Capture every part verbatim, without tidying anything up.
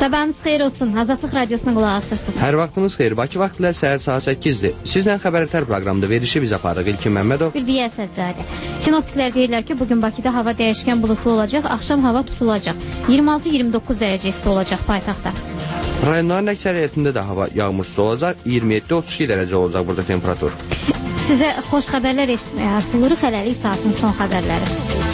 Sabahınız xeyir olsun. Azadlıq Radiosuna qulaq asırsınız. Hər vaxtınız xeyir. Bakı vaxtı ilə səhər saat səkkizdir. Sizlə xəbərətər proqramda verilişi biz aparırıq. İlkin Məmmədov. Ülviyə Əsədzadə. Sinoptiklər deyirlər ki, bugün Bakıda hava dəyişkən bulutlu olacaq, axşam hava tutulacaq. iyirmi altı iyirmi doqquz dərəcə isti olacaq paytaxtda. Rayonların əksəriyyətində də hava yağmursuz olacaq. iyirmi yeddi otuz iki dərəcə olacaq burada temperatur. Sizə xoş xəbərlər eşitməyə arzulayırıq. Hələlik saatin son xəbərləri.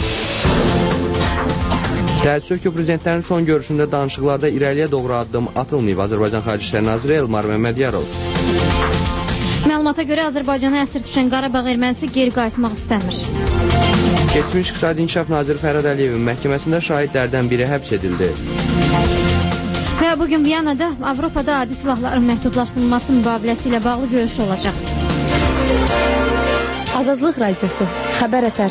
Təəssüf ki, prezidentlərin son görüşündə danışıqlarda irəliyə doğru addım atılmayıb. Azərbaycan Xarici İşlər Naziri Elmar Məmmədiyarov. Məlumata görə Azərbaycana əsir düşən Qarabağ ermənisi geri qayıtmaq istəmir. Keçmiş İqtisadi İnkişaf Naziri Fərhad Əliyevin məhkəməsində şahidlərdən biri həbs edildi. Və bugün Viyanada Avropada adi silahların məhdudlaşdırılması müqaviləsi ilə bağlı görüş olacaq. Azadlıq Radiosu, xəbər ətər.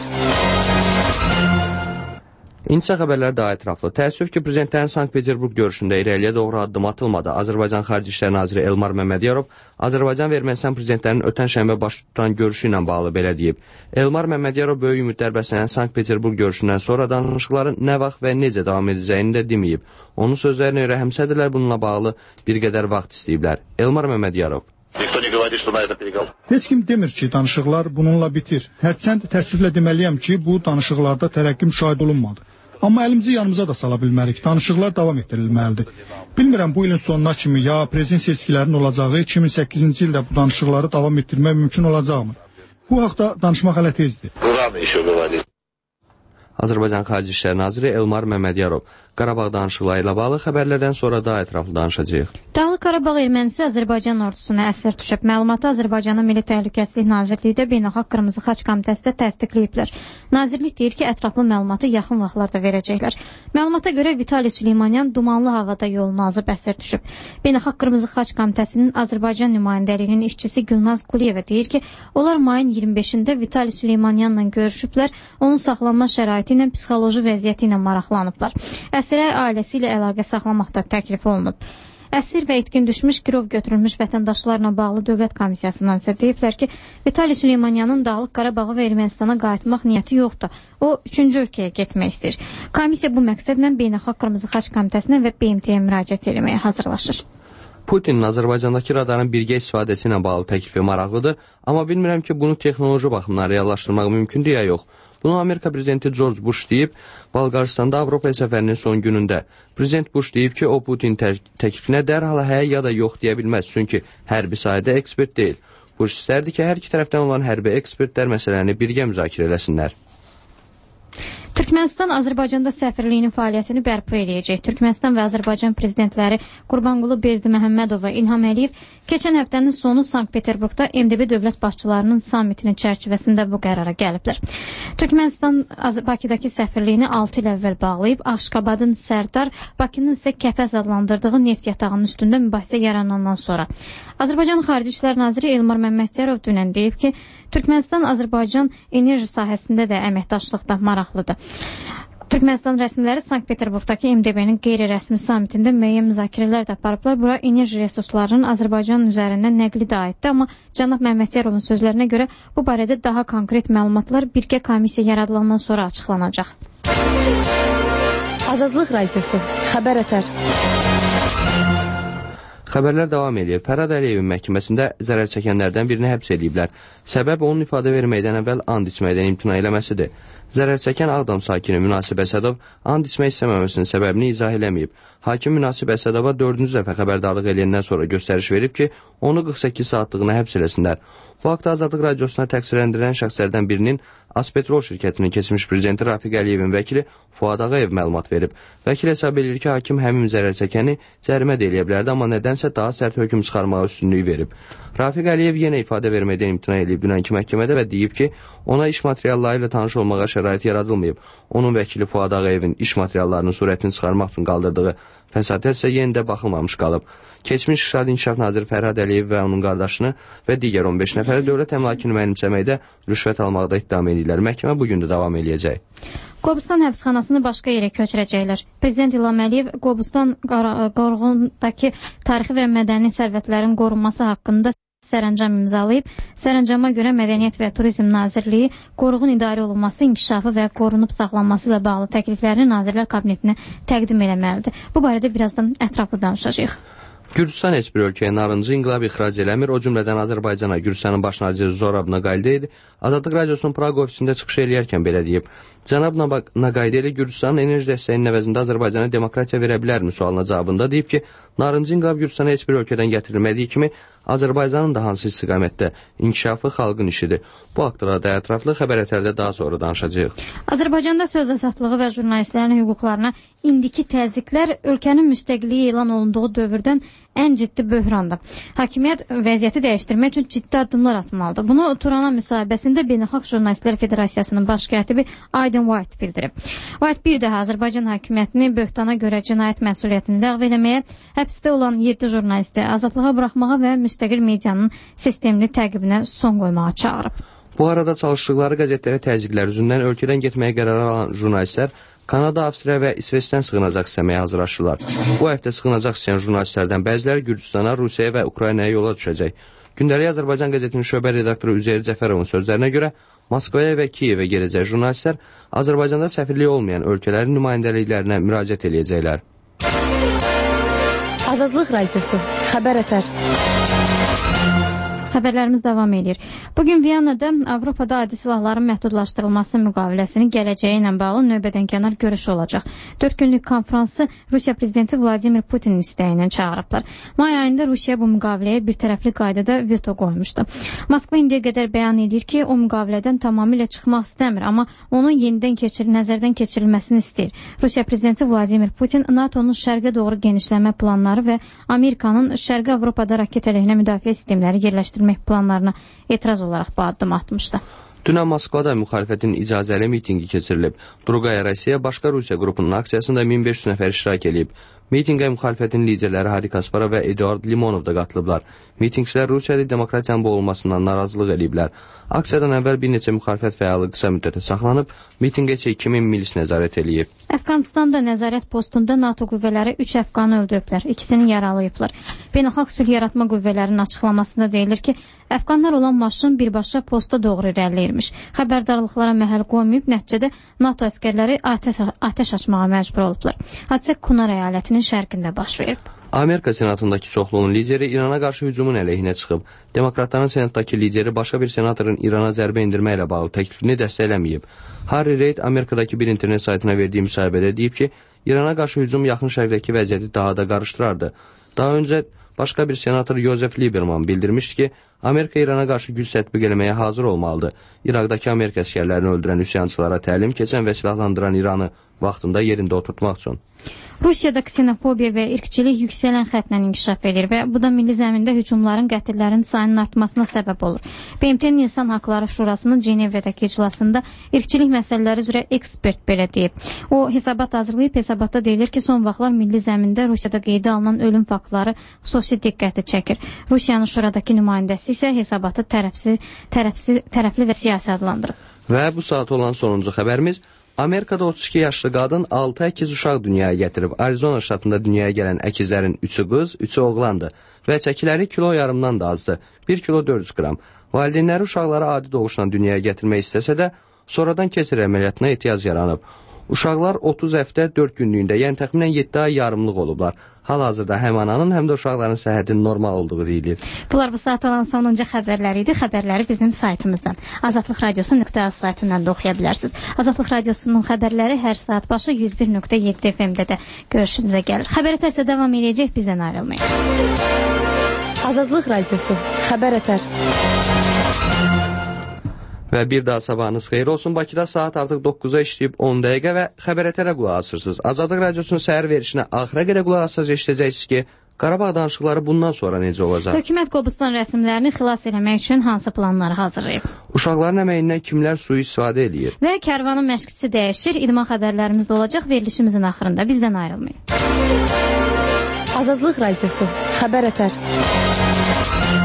İndisə xəbərlər daha ətraflı. Təəssüf ki, prezidentlərin Sankt-Peterburq görüşündə irəliyə doğru addım atılmadı. Azərbaycan Xarici İşlər Naziri Elmar Məmmədiyarov Azərbaycan və Ermənistan prezidentlərinin ötən şənbə baş tutan görüşü ilə bağlı belə deyib. Elmar Məmmədiyarov böyük ümidlər bəslənən Sankt-Peterburq görüşündən sonra danışıqların nə vaxt və necə davam edəcəyini də deməyib. Onun sözlərinə görə həmsədrlər bununla bağlı bir qədər vaxt istəyiblər. Elmar Məmmədiyarov. Heç kim demir ki, danışıqlar bununla bitir. Hərçənd təəssüflə deməliyəm ki, bu danışıqlarda tərəqqi müşahidə olunmadı. Amma əlimizi yanımıza da sala bilmərik. Danışıqlar davam etdirilməlidir. Bilmirəm bu ilin sonuna kimi ya prezident seçkilərinin olacağı iki min səkkizinci ildə bu danışıqları davam etdirmək mümkün olacaqmı? Bu haqda danışmaq hələ tezdir. Azərbaycan Xarici İşlər Naziri Elmar Məmmədiyarov. Qarabağ danışıqları ilə bağlı xəbərlərdən sonra daha ətraflı danışacağıq. Dağlıq Qarabağ ermənisi Azərbaycan ordusuna əsir düşüb. Məlumatı Azərbaycanın Milli Təhlükəsizlik Nazirliyi də Beynəlxalq Qırmızı Xaç Komitəsi də təsdiqləyiblər. Nazirlik deyir ki, ətraflı məlumatı yaxın vaxtlarda verəcəklər. Məlumata görə Vitali Süleymanyan dumanlı havada yolunu azıb əsir düşüb. Beynəlxalq Qırmızı Xaç Komitəsinin Azərbaycan nümayəndəliyinin işçisi Gülnaz Quliyeva deyir ki, onlar mayın iyirmi beşində Vitali Süleymanyanla görüşüblər, onun saxlanma şəraiti ilə psixoloji vəziyyəti ilə maraqlanıblar. Əsirə ailəsi ilə əlaqə saxlamaqda təklif olunub. Əsir və itkin düşmüş, girov götürülmüş vətəndaşlarla bağlı dövlət komissiyasından isə deyiblər ki, Vitali Süleymanyanın Dağlıq Qarabağı və Ermənistana qayıtmaq niyyəti yoxdur. O, üçüncü ölkəyə getmək istəyir. Komissiya bu məqsədlə Beynəlxalq Qırmızı Xaç Komitəsinə və B M T-yə müraciət etməyə hazırlaşır. Putinin Azərbaycandakı radarın birgə istifadəsi ilə bağlı təklifi maraqlıdır, amma bilmirəm ki, bunu texnoloji baxımdan reallaşdırmaq mümkündür ya yox. Bunu Amerika prezidenti George Bush deyib, Balqaristanda Avropaya səfərinin son günündə. Prezident Bush deyib ki, o Putin təklifinə dərhal hə ya da yox deyə bilməz, çünki hərbi sahədə ekspert deyil. Bush istərdi ki, hər iki tərəfdən olan hərbi ekspertlər məsələni birgə müzakirə eləsinlər. Türkmənistan Azərbaycanda səfirliyinin fəaliyyətini bərpa eləyəcək. Türkmənistan və Azərbaycan prezidentləri Qurbanqulu Berdiməhəmmədov və İlham Əliyev keçən həftənin sonu Sankt-Peterburqda M D B dövlət başçılarının sammitinin çərçivəsində bu qərara gəliblər. Türkmənistan Bakıdakı səfirliyini altı il əvvəl bağlayıb, Aşqabadın Sərdar, Bakının isə Kəpəz adlandırdığı neft yatağının üstündə mübahisə yaranandan sonra. Azərbaycan Xarici İşlər Naziri Elmar Məmmədiyarov dünən deyib ki, Türkmənistan Azərbaycan enerji sahəsində də əməkdaşlıqda maraqlıdır. Türkmənistan rəsmiləri Sankt-Peterburqdakı M D B-nin qeyri-rəsmi samitində müəyyən müzakirələr də aparıblar. Bura enerji resurslarının Azərbaycanın üzərindən nəqli də aiddir, amma cənab Məmmədyarovun sözlərinə görə bu barədə daha konkret məlumatlar birgə komissiya yaradılandan sonra açıqlanacaq. Azadlıq Radiosu, xəbər ətər. Xəbərlər davam edir. Fərhad Əliyevin məhkəməsində zərər çəkənlərdən birini həbs ediblər. Səbəb onun ifadə verməkdən əvvəl and içməkdən imtina eləməsidir. Zərər çəkən Ağdam sakini Münasib Əsədov and içmək istəməməsinin səbəbini izah eləməyib. Hakim Münasib Əsədova dördüncü dəfə xəbərdarlıq eləyəndən sonra göstəriş verib ki, onu qırx səkkiz saatlığına həbs eləsinlər. Bu haqda Azadlıq Radiosuna təqsirləndirilən şəxslərdən birinin Aspetrol şirkətinin keçmiş prezidenti Rafiq Əliyevin vəkili Fuad Ağayev məlumat verib. Vəkil hesab edir ki, hakim həmin zərər çəkəni cərimə də eləyə bilərdi, amma nədənsə daha sərt hökm çıxarmağa üstünlüyü verib. Rafiq Əliyev yenə ifadə verməkdən imtina edib dünənki məhkəmədə və deyib ki, ona iş materialları ilə tanış olmağa şərait yaradılmayıb. Onun vəkili Fuad Ağayevin iş materiallarının surətini çıxarmaq üçün qaldırdığı fəsadət isə yenə də baxılmamış qalıb. Keçmiş İqtisadi İnkişaf Naziri Fərhad Əliyev və onun qardaşını və digər on beş nəfəri dövlət əmlakını mənimsəməkdə rüşvət almaqda ittiham edirlər. Məhkəmə bugün də davam edəcək. Qobustan həbsxanasını başqa yerə köçürəcəklər. Prezident İlham Əliyev Qobustan qorğundakı tarixi və mədəni sərvətlərin qorunması haqqında sərəncam imzalayıb. Sərəncama görə Mədəniyyət və Turizm Nazirliyi qoruğun idarə olunması, inkişafı və qorunub saxlanması ilə bağlı təkliflərini Nazirlər Kabinetinə təqdim eləməlidir. Bu barədə birazdan ətraflı danışacağıq. Gürcüstan heç bir ölkəyə narıncı inqilab ixrac eləmir, o cümlədən Azərbaycana Gürcüstanın baş naziri Zorab Naqaydeli Azadlıq Radiosunun Praqa ofisində çıxış eləyərkən belə deyib. Cənab Naqaydeli Gürcüstanın enerji dəstəyinin əvəzində Azərbaycana demokratiya verə bilərmi sualına cavabında deyib ki, narıncı inqilab Gürcüstana heç bir ölkədən gətirilmədiyi kimi Azərbaycanın da hansı istiqamətdə inkişafı xalqın işidir. Bu haqqda ətraflı xəbər ətərdə daha sonra danışacağıq. Azərbaycanda söz azadlığı və jurnalistlərin hüquqlarına indiki təzyiqlər ölkənin müstəqilliyi elan olunduğu dövrdən ən ciddi böhrandır. Hakimiyyət vəziyyəti dəyişdirmək üçün ciddi addımlar atmalıdır. Bunu Turana müsahibəsində Beynəlxalq Jurnalistlər Federasiyasının baş katibi Aydın White bildirib. White bir daha Azərbaycan hakimiyyətini böhtana görə cinayət məsuliyyətini ləğv eləməyə, həbsdə olan yeddi jurnalisti azadlığa buraxmağa və müstəqil medianın sistemli təqibinə son qoymağa çağırıb. Bu arada çalışdıqları qəzetlərə təzyiqlər üzündən ölkədən getməyə qərar alan jurnalistlər Kanada, Avstriya və İsveçdən sığınacaq istəməyə hazırlaşırlar. Bu həftə sığınacaq istəyən jurnalistlərdən bəziləri Gürcüstana, Rusiyaya və Ukraynaya yola düşəcək. Gündəlik Azərbaycan qəzetinin şöbə redaktoru Üzeyir Cəfərovun sözlərinə görə Moskvaya və Kiyevə gedəcək jurnalistlər Azərbaycanda səfirliyi olmayan ölkələrin nümayəndəliklərinə müraciət edəcəklər. Azadlıq Radiosu, xəbər ətər. Xəbərlərimiz davam edir. Bugün Viyanada Avropada adi silahların məhdudlaşdırılması müqaviləsinin gələcəyi ilə bağlı növbədənkənar görüşü olacaq. Dörd günlük konfransı Rusiya prezidenti Vladimir Putinin istəyi ilə çağırıblar. May ayında Rusiya bu müqaviləyə bir tərəfli qaydada veto qoymuşdu. Moskva indiyə qədər bəyan edir ki, o müqavilədən tamamilə çıxmaq istəmir, amma onun yenidən keçir, nəzərdən keçirilməsini istəyir. Rusiya prezidenti Vladimir Putin NATO'nun şərqə doğru genişləmə planları və Amerikanın Şərqi Avropada raket əleyhinə müdafiə sistemləri yerləşdirmək planlarına etiraz olaraq bu addım atmışdı. Dünən Moskvada müxalifətin icazəli mitingi keçirilib. Drugaya Rusiya başqa Rusiya qrupunun aksiyasında min beş yüz nəfər iştirak edib. Mitingə müxalifətin liderləri Hari Kasparov və Eduard Limonov da qatılıblar. Mitingçilər Rusiyada demokratiyanın boğulmasından narazılıq ediblər. Aksiyadan əvvəl bir neçə müxalifət fəalı qısa müddətə saxlanıb, mitingə isə iki min milis nəzarət eləyib. Əfqanistanda nəzarət postunda NATO qüvvələri üç əfqanı öldürüblər, ikisini yaralayıblar. Beynəlxalq sülh yaratma qüvvələrinin açıqlamasında deyilir ki, əfqanlar olan maşın birbaşa posta doğru irəliləyirmiş. Xəbərdarlıqlara məhəl qoymayıb, nəticədə NATO əskərləri atəş, atəş açmağa məcbur olublar. Hadisə Kunar əyalətinin şərqində baş verib. Amerika senatındakı çoxluğun lideri İrana qarşı hücumun əleyhinə çıxıb. Demokratların senatdakı lideri başqa bir senatorun İrana zərbə endirmə ilə bağlı təklifini dəstəkləməyib. Harry Reid Amerikadakı bir internet saytına verdiyi müsahibədə deyib ki, İrana qarşı hücum yaxın şərqdəki vəziyyəti daha da qarışdırardı. Daha öncə başqa bir senator Joseph Lieberman bildirmişdi ki, Amerika İrana qarşı güc tətbiq eləməyə hazır olmalıdır. İraqdakı Amerika əskərlərini öldürən üsyançılara təlim keçən və silahlandıran İranı vaxtında yerində oturtmaq üçün. Rusiyada ksenofobiya və irqçilik yüksələn xəttlə inkişaf edir və bu da milli zəmində hücumların, qətillərin sayının artmasına səbəb olur. B M T-nin İnsan Haqları Şurasının Cenevrədəki iclasında irqçilik məsələləri üzrə ekspert belə deyib. O, hesabat hazırlayıb, hesabatda deyilir ki, son vaxtlar milli zəmində Rusiyada qeydə alınan ölüm faktları xüsusi diqqəti çəkir. Rusiyanın şuradakı nümayəndəsi isə hesabatı tərəfsiz, tərəfsiz, tərəfli və siyasi adlandırıb. Və bu saat olan sonuncu xəbərimiz, Amerikada otuz iki yaşlı qadın altı əkiz uşaq dünyaya gətirib. Arizona ştatında dünyaya gələn əkizlərin üçü qız, üçü oğlandı və çəkiləri kilo yarımdan da azdı. bir kilo dörd yüz qram. Valideynləri uşaqları adi doğuşla dünyaya gətirmək istəsə də, sonradan keçir əməliyyatına ehtiyac yaranıb. Uşaqlar otuz həftə dörd günlüyündə, yəni təxminən yeddi ay yarımlıq olublar. Hal-hazırda həm ananın, həm də uşaqların səhhətinin normal olduğu deyilir. Bunlar bu saat olan sonuncu xəbərləri idi. Xəbərləri bizim saytımızdan, Azadlıq Radiosu nöqtə az saytından da oxuya bilərsiniz. Azadlıq Radiosunun xəbərləri hər saat başı yüz bir nöqtə yeddi F M-də də görüşünüzə gəlir. Xəbər ətərsə davam edəcək, bizdən ayrılmayın. Azadlıq Radiosu, xəbər ətər. Və bir daha sabahınız xeyir olsun. Bakıda saat artıq doqquza işləyib on dəqiqə və xəbər ətərə qulaq asırsınız. Azadlıq Radiosunun səhər verişinə axıra qədər qulaq asırız, eşidəcəksiniz ki, Qarabağ danışıqları bundan sonra necə olacaq? Hökumət Qobustan rəsmlərini xilas eləmək üçün hansı planları hazırlayıb? Uşaqların əməyindən kimlər suyu istifadə edir? Və kərvanın məşqçisi dəyişir. İdman xəbərlərimiz də olacaq verilişimizin axırında. Bizdən ayrılmayın. Azadlıq Radiosu, xəbər ətər.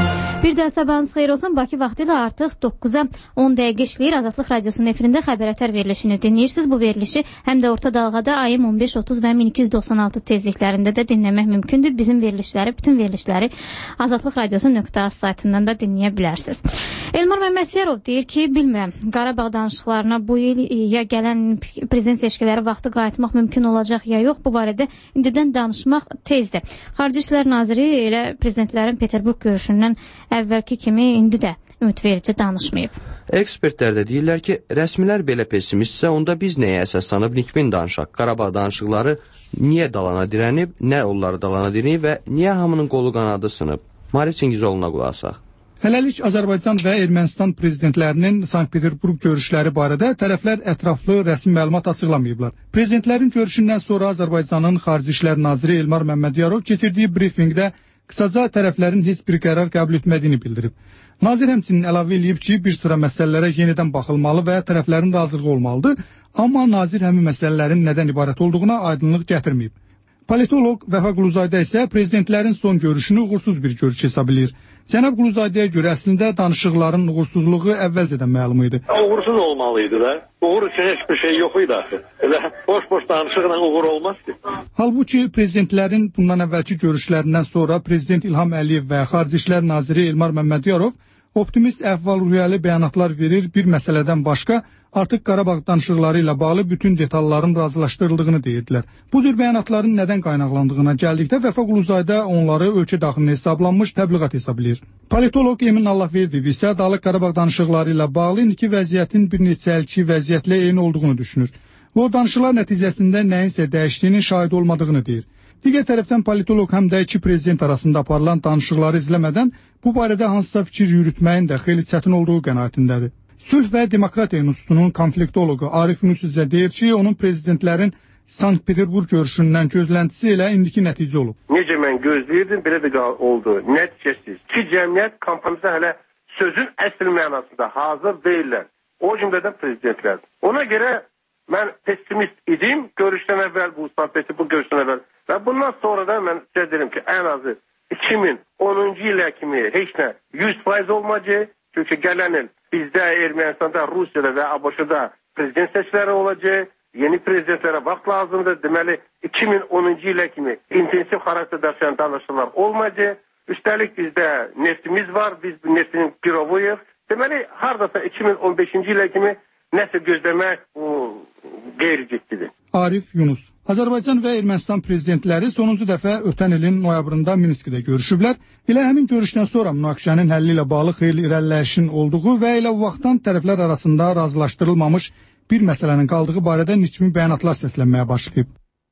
Bir də sabahınız xeyir olsun. Bakı vaxtı ilə artıq doqquza on dəqiqə işləyir. Azadlıq Radiosunun efirində xəbərətər verilişini dinləyirsiniz. Bu verilişi həm də orta dalğada A M on beş otuz və min iki yüz doxsan altı tezliklərində də dinləmək mümkündür. Bizim verilişləri, bütün verilişləri azadlıq radiosu nöqtə az saytından da dinləyə bilərsiniz. Elmar Məmmədiyarov deyir ki, bilmirəm, Qarabağ danışıqlarına bu il ya gələn prezident seçkiləri vaxtı qayıtmaq mümkün olacaq ya yox. Bu barədə indidən danışmaq tezdir. Xarici İşlər Naziri elə prezidentlərin Peterburq görüşündən əvvəlki kimi indi də ümidverici danışmayıb. Ekspertlər də deyirlər ki, rəsmilər belə pessimistsə, onda biz nəyə əsaslanıb nikbin danışaq? Qarabağ danışıqları niyə dalana dirənib, nə onları dalana dirənib və niyə hamının qolu qanadı sınıb? Marif Çingizoğlu'na qulaq asaq. Hələlik Azərbaycan və Ermənistan prezidentlərinin Sankt-Peterburq görüşləri barədə tərəflər ətraflı rəsmi məlumat açıqlamayıblar. Prezidentlərin görüşündən sonra Azərbaycanın Xarici İşlər Naziri Elmar Məmmədiyarov keçirdiyi brifinqdə qısaca tərəflərin heç bir qərar qəbul etmədiyini bildirib. Nazir həmçinin əlavə edib ki, bir sıra məsələlərə yenidən baxılmalı və tərəflərin razılığı olmalıdır, amma nazir həmin məsələlərin nədən ibarət olduğuna aydınlıq gətirməyib. Politolog Vəfa Quluzayda isə prezidentlərin son görüşünü uğursuz bir görüş hesab edir. Cənab Quluzaydaya görə əslində danışıqların uğursuzluğu əvvəlcədən məlum idi. Uğursuz olmalıydı da. Uğur üçün heç bir şey yox idi axı. Elə boş-boş danışıqla uğur olmaz ki. Halbuki prezidentlərin bundan əvvəlki görüşlərindən sonra Prezident İlham Əliyev və Xarici İşlər Naziri Elmar Məmmədiyarov optimist əhval-ruhiyyəli bəyanatlar verir, bir məsələdən başqa artıq Qarabağ danışıqları ilə bağlı bütün detalların razılaşdırıldığını deyirdilər. Bu cür bəyanatların nədən qaynaqlandığına gəldikdə Vəfa Quluzayda onları ölkə daxilində hesablanmış təbliğat hesab edir. Politolog Emin Allahverdiyev isə Dağlıq Qarabağ danışıqları ilə bağlı indiki vəziyyətin bir neçə ilki vəziyyətlə eyni olduğunu düşünür. O danışıqlar nəticəsində nəyinsə dəyişdiyinin şahid olmadığını deyir. Digər tərəfdən politolog həm də iki prezident arasında aparılan danışıqları izləmədən bu barədə hansısa fikir yürütməyin də xeyli çətin olduğu qənaətindədir. Sülh və Demokratiya İnstitutunun konfliktologu Arif Yunus isə deyir ki, onun prezidentlərin Sankt-Peterburq görüşündən gözləntisi elə indiki nəticə olub. Necə mən gözləyirdim, belə də oldu. Nəticəsiz. Ki, cəmiyyət kampanyasında hələ sözün əsl mənasında hazır deyirlər. O cümlədən prezidentlər. Ona görə mən pessimist idim, görüşdən əvvəl bu Sankt-Peterburq görüşdən əvvəl. Və bundan sonra da mən sizə derim ki, ən azı iki min onuncu ilə kimi heç nə yüz faiz olmayacaq. Çünki gələn il bizdə Ermənistanda, Rusiyada və A B Ş-da prezident seçkiləri olacaq. Yeni prezidentlərə vaxt lazımdır. Deməli, iki min onuncu ilə kimi intensiv xarakter daşıyan danışıqlar olmayacaq. Üstəlik bizdə neftimiz var, biz bu neftin girovuyuq. Deməli, haradasa iki min on beşinci ilə kimi nəsə gözləmək bu qeyri-ciddidir. Arif Yunus. Azərbaycan və Ermənistan prezidentləri sonuncu dəfə ötən ilin noyabrında Minskdə görüşüblər. Elə həmin görüşdən sonra münaqişənin həlli ilə bağlı xeyli irəliləyişin olduğu və elə vaxtdan tərəflər arasında razılaşdırılmamış bir məsələnin qaldığı barədə nikbin bəyanatlar səslənməyə başlayıb.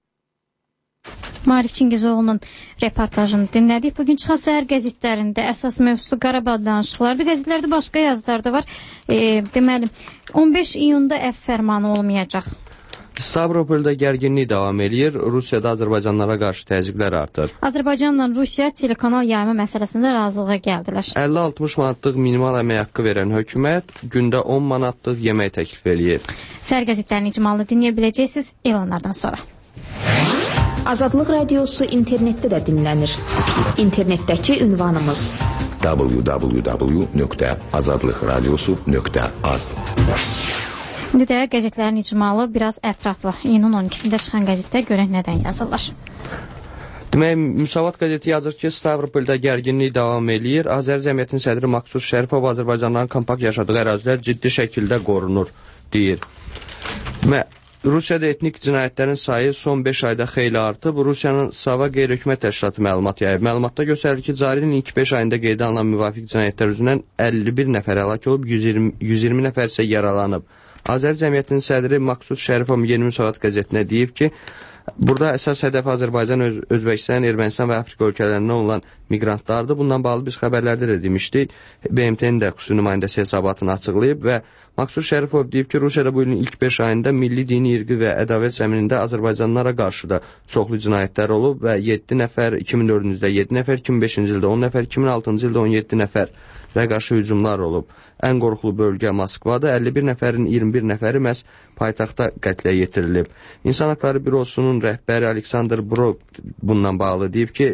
Marif Çingizoğlu'nun reportajını dinlədik. Bugün çıxan səhər qəzetlərində əsas mövzusu Qarabağ danışıqlardır. Qəzetlərdə başqa yazılar da var. E, deməli, on beş iyunda F fərmanı olmayacaq. Stavropolda gərginlik davam edir. Rusiyada Azərbaycanlara qarşı təzyiqlər artır. Azərbaycanla Rusiya telekanal yayma məsələsində razılığa gəldilər. əlli altmış manatlıq minimal əmək haqqı verən hökumət gündə on manatlıq yemək təklif eləyir. Səhər qəzetlərinin icmalını dinləyə biləcəksiniz elanlardan sonra. Azadlıq Radiosu internetdə də dinlənir. İnternetdəki ünvanımız w w w nöqtə azadlıq radiosu nöqtə az. İndi də qəzetlərin icmalı biraz ətraflı. İyunun on ikisində çıxan qəzetdə görək nədən yazırlar. Demək, Müsavat qəzeti yazır ki, Stavropolda gərginlik davam eləyir. Azəri Cəmiyyətinin sədri Maksud Şərifov Azərbaycanların kompakt yaşadığı ərazilər ciddi şəkildə qorunur, deyir. Demək, Rusiyada etnik cinayətlərin sayı son beş ayda xeyli artıb. Rusiyanın Sava Qeyri-Hökumət Təşkilatı məlumat yayıb. Məlumatda göstərilir ki, cari ilin ilk beş ayında qeydə alınan müvafiq cinayətlər üzrədən əlli bir nəfər həlak olub, yüz iyirmi, yüz iyirmi nəfər isə yaralanıb. Azəri Cəmiyyətinin sədri Maksud Şərifov Yeni Müsavat qəzetinə deyib ki, burada əsas hədəf Azərbaycan, Öz Özbəkistan, Ermənistan və Afrika ölkələrindən olan miqrantlardır. Bundan bağlı biz xəbərlərdə də demişdik. B M T-nin də xüsusi nümayəndəsi hesabatını açıqlayıb və Maksud Şərifov deyib ki, Rusiyada bu ilin ilk beş ayında milli, dini, irqi və ədavət zəminində Azərbaycanlılara qarşı da çoxlu cinayətlər olub və yeddi nəfər, iki min dördüncüdə yeddi nəfər, iki min beşinci ildə on nəfər, iki min altıncı ildə on yeddi nəfər və qarşı hücumlar olub. Ən qorxulu bölgə Moskvada, əlli bir nəfərin iyirmi bir nəfəri məhz paytaxtda qətlə yetirilib. İnsan Haqları Bürosunun rəhbəri Aleksandr Brok bundan bağlı deyib ki,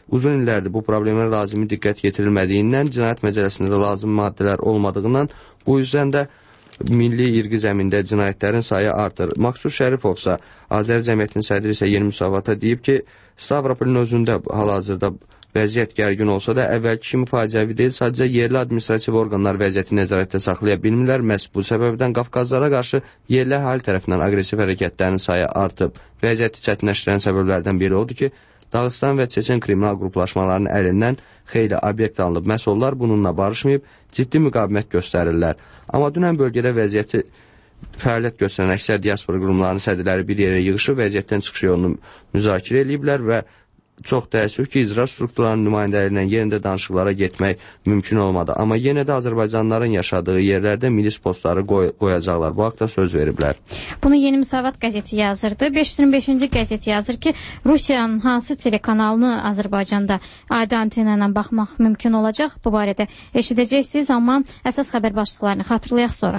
uzun illərdir bu problemə lazımi diqqət yetirilmədiyindən, cinayət məcəlləsində lazım maddələr olmadığından, bu yüzden də milli irqi zəmində cinayətlərin sayı artır. Maksud Şərifov isə, Azər Cəmiyyətinin sədri isə Yeni Müsavata deyib ki, Stavropolin özündə hal-hazırda vəziyyət gərgin olsa da, əvvəlki kimi faciəvi deyil, sadəcə yerli administrativ orqanlar vəziyyəti nəzarətdə saxlaya bilmirlər. Məhz bu səbəbdən Qafqazlara qarşı yerli əhali tərəfindən aqressiv hərəkətlərin sayı artıb. Vəziyyəti çətinləşdirən səbəblərdən biri odur ki, Dağıstan və Çeçen kriminal qruplaşmalarının əlindən xeyli obyekt alınıb. Məhz onlar bununla barışmayıb, ciddi müqavimət göstərirlər. Amma dünən bölgədə vəziyyəti fəaliyyət göstərən əksər diaspora qurumlarının sədrləri bir yerə yığışıb, vəziyyətdən çıxış yolunu müzakirə ediblər və çox təəssüf ki, icra strukturlarının nümayəndələrlə yerində danışıqlara getmək mümkün olmadı. Amma yenə də Azərbaycanlıların yaşadığı yerlərdə milis postları qoy qoyacaqlar. Bu haqda söz veriblər. Bunu Yeni Müsavat qəzeti yazırdı. beş yüz iyirmi beşinci qəzet yazır ki, Rusiyanın hansı telekanalını Azərbaycanda adi antena ilə baxmaq mümkün olacaq? Bu barədə eşidəcəksiniz, amma əsas xəbər başlıqlarını xatırlayaq sonra.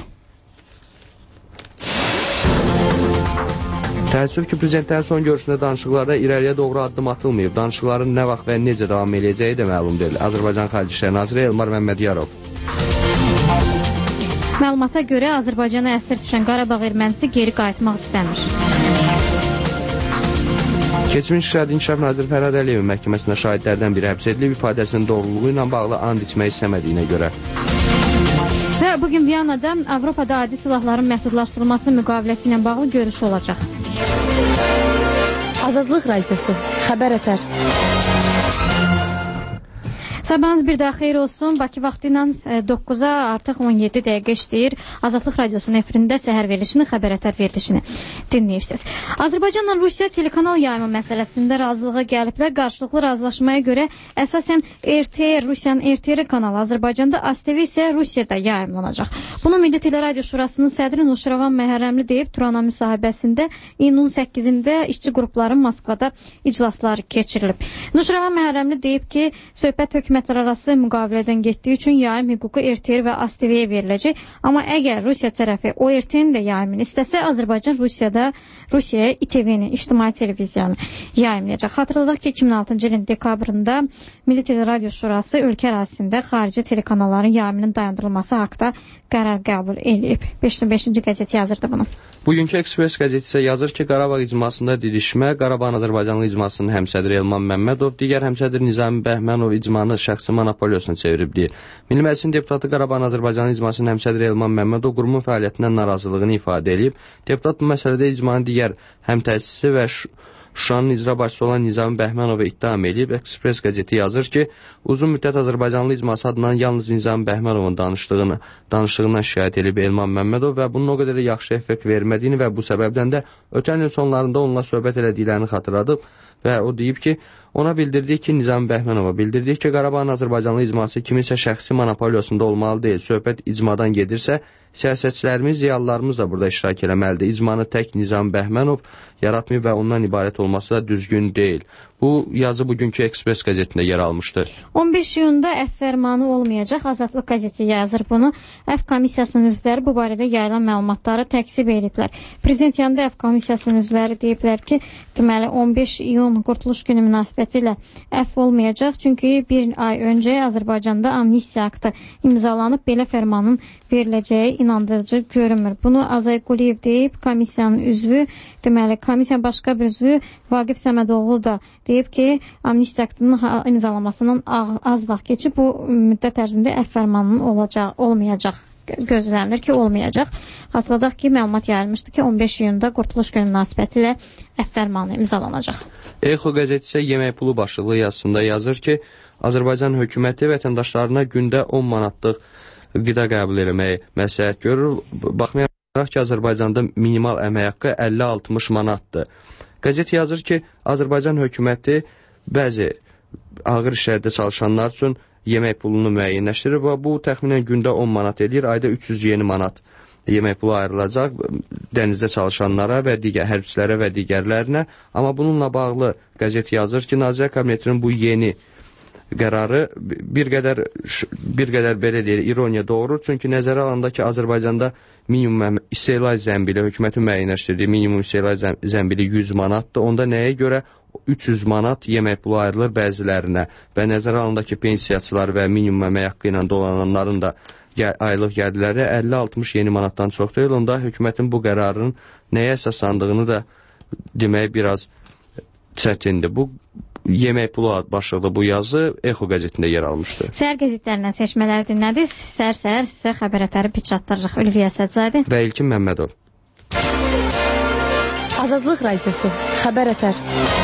Təəssüf ki, prezidentlərin son görüşündə danışıqlarda irəliyə doğru addım atılmayıb. Danışıqların nə vaxt və necə davam edəcəyi də məlum deyil. Azərbaycan Xarici İşlər Naziri Elmar Məmmədiyarov. Məlumata görə Azərbaycana əsir düşən Qarabağ ermənisi geri qayıtmaq istəmir. Keçmiş İqtisadi İnkişaf Naziri Fərhad Əliyevin məhkəməsində şahidlərdən biri həbs edilib, ifadəsinin doğruluğu ilə bağlı and içmək istəmədiyinə görə. Və bugün Viyanada Avropada adi silahların məhdudlaşdırılması müqaviləsi ilə bağlı görüş olacaq. Azadlıq Radiosu, xəbər ətər. Sabahınız bir daha xeyir olsun. Bakı vaxtı ilə doqquza artıq on yeddi dəqiqə işləyir. Azadlıq Radiosunun efirində səhər verilişini, xəbər ətər verilişini dinləyirsiniz. Azərbaycanla Rusiya telekanal yayımı məsələsində razılığa gəliblər. Qarşılıqlı razılaşmaya görə əsasən R T R, Rusiyanın R T R kanalı Azərbaycanda, A S T V isə Rusiyada yayımlanacaq. Bunu Milli Teleradio Şurasının sədri Nuşravan Məhərrəmli deyib Turana müsahibəsində iyunun səkkizində işçi qrupların Moskvada iclasları keçirilib. Nuşravan Məhərrəmli deyib ki, söhbət hökumət arası müqavilədən getdiyi üçün yayım hüququ R T R və A S T V-yə veriləcək. Amma əgər Rusiya tərəfi o R T R-nin də yayımını istəsə, Azərbaycan Rusiyada Rusiyaya İ T V-ni, ictimai televiziyanı yayımlayacaq. Xatırladaq ki, iki min altıncı ilin dekabrında Milli Teleradio Şurası ölkə ərazisində xarici telekanalların yayımının dayandırılması haqda qərar qəbul edib. beş yüz beşinci qəzet yazırdı bunu. Bugünkü Ekspres qəzeti isə yazır ki, Qarabağ icmasında didişmə, Qarabağ Azərbaycanlı icmasının həmsədri Elman Məmmədov, digər həmsədri Nizami Bəhmənov icmanı şəxsi monopoliyasına çevirib deyir. Milli Məclisin deputatı Qarabağ Azərbaycanlı icmasının həmsədri Elman Məmmədov qurumun fəaliyyətindən narazılığını ifadə edib. Deputat bu məsələdə icmanın digər həmtəsisi və Şuşanın icra başçısı olan Nizami Bəhmənova ittiham edib. Ekspres qəzeti yazır ki, uzun müddət Azərbaycanlı icması adından yalnız Nizami Bəhmənovun danışdığını, danışdığından şikayət edib Elman Məmmədov və bunun o qədər yaxşı effekt vermədiyini və bu səbəbdən də ötən il sonlarında onunla söhbət elədiklərini xatırladıb və o deyib ki, ona bildirdik ki, Nizami Bəhmənova bildirdik ki, Qarabağın Azərbaycanlı icması kimisə şəxsi monopoliyasında olmalı deyil. Söhbət icmadan gedirsə, siyasətçilərimiz, ziyalılarımız da burada iştirak eləməlidir. İcmanı tək Nizami Bəhmənov yaratmayıb və ondan ibarət olması da düzgün deyil. Bu yazı bugünkü Ekspres qəzetində yer almışdı. on beş iyunda F fərmanı olmayacaq. Azadlıq qəzeti yazır bunu. F komissiyasının üzvləri bu barədə yayılan məlumatları təksib ediblər. Prezident yanında F komissiyasının üzvləri deyiblər ki, deməli on beş iyun Qurtuluş günü münasibətilə F olmayacaq. Çünki bir ay öncə Azərbaycanda amnistiya aktı imzalanıb, belə fərmanın veriləcəyi inandırıcı görünmür. Bunu Azay Quliyev deyib, komissiyanın üzvü, deməli komissiyanın başqa bir üzvü Vaqif Səmədoğlu da deyib ki, amnistiya aktının imzalamasından az vaxt keçib, bu müddət ərzində F fərmanının olacaq, olmayacaq, gözlənilir ki, olmayacaq. Xatırladaq ki, məlumat yayılmışdı ki, on beş iyunda Qurtuluş günü münasibətilə F fərmanı imzalanacaq. Exo qəzeti isə yemək pulu başlıqlı yazısında yazır ki, Azərbaycan hökuməti vətəndaşlarına gündə on manatlıq qida qəbul eləməyi məsləhət görür. Baxmayaraq ki, Azərbaycanda minimal əmək haqqı əlli altmış manatdır. Qəzet yazır ki, Azərbaycan hökuməti bəzi ağır işlərdə çalışanlar üçün yemək pulunu müəyyənləşdirir və bu təxminən gündə on manat edir, ayda üç yüz yeni manat yemək pulu ayrılacaq dənizdə çalışanlara və digər hərbçilərə və digərlərinə. Amma bununla bağlı qəzet yazır ki, Nazirlər Kabinetinin bu yeni qərarı bir qədər, bir qədər belə deyir, ironiya doğurur. Çünki nəzərə alanda ki, Azərbaycanda minimum istehlak zəmbili, hökumətin müəyyənləşdirdiyi minimum istehlak zəmbili yüz manatdır. Onda nəyə görə üç yüz manat yemək pulu ayrılır bəzilərinə və nəzərə alındı ki, pensiyaçılar və minimum əmək haqqı ilə dolananların da aylıq gəlirləri əlli altmış yeni manatdan çox deyil. Onda hökumətin bu qərarının nəyə əsaslandığını da demək biraz çətindir. Bu yemək pulu başlıqlı bu yazı Exo qəzetində yer almışdı. Səhər qəzetlərindən seçmələri dinlədiniz. Səhər-səhər sizə xəbər ətəri bir çatdırırıq. Ülviyə Sədzadə və İlkin Məmmədov. Azadlıq Radiosu xəbər ətər.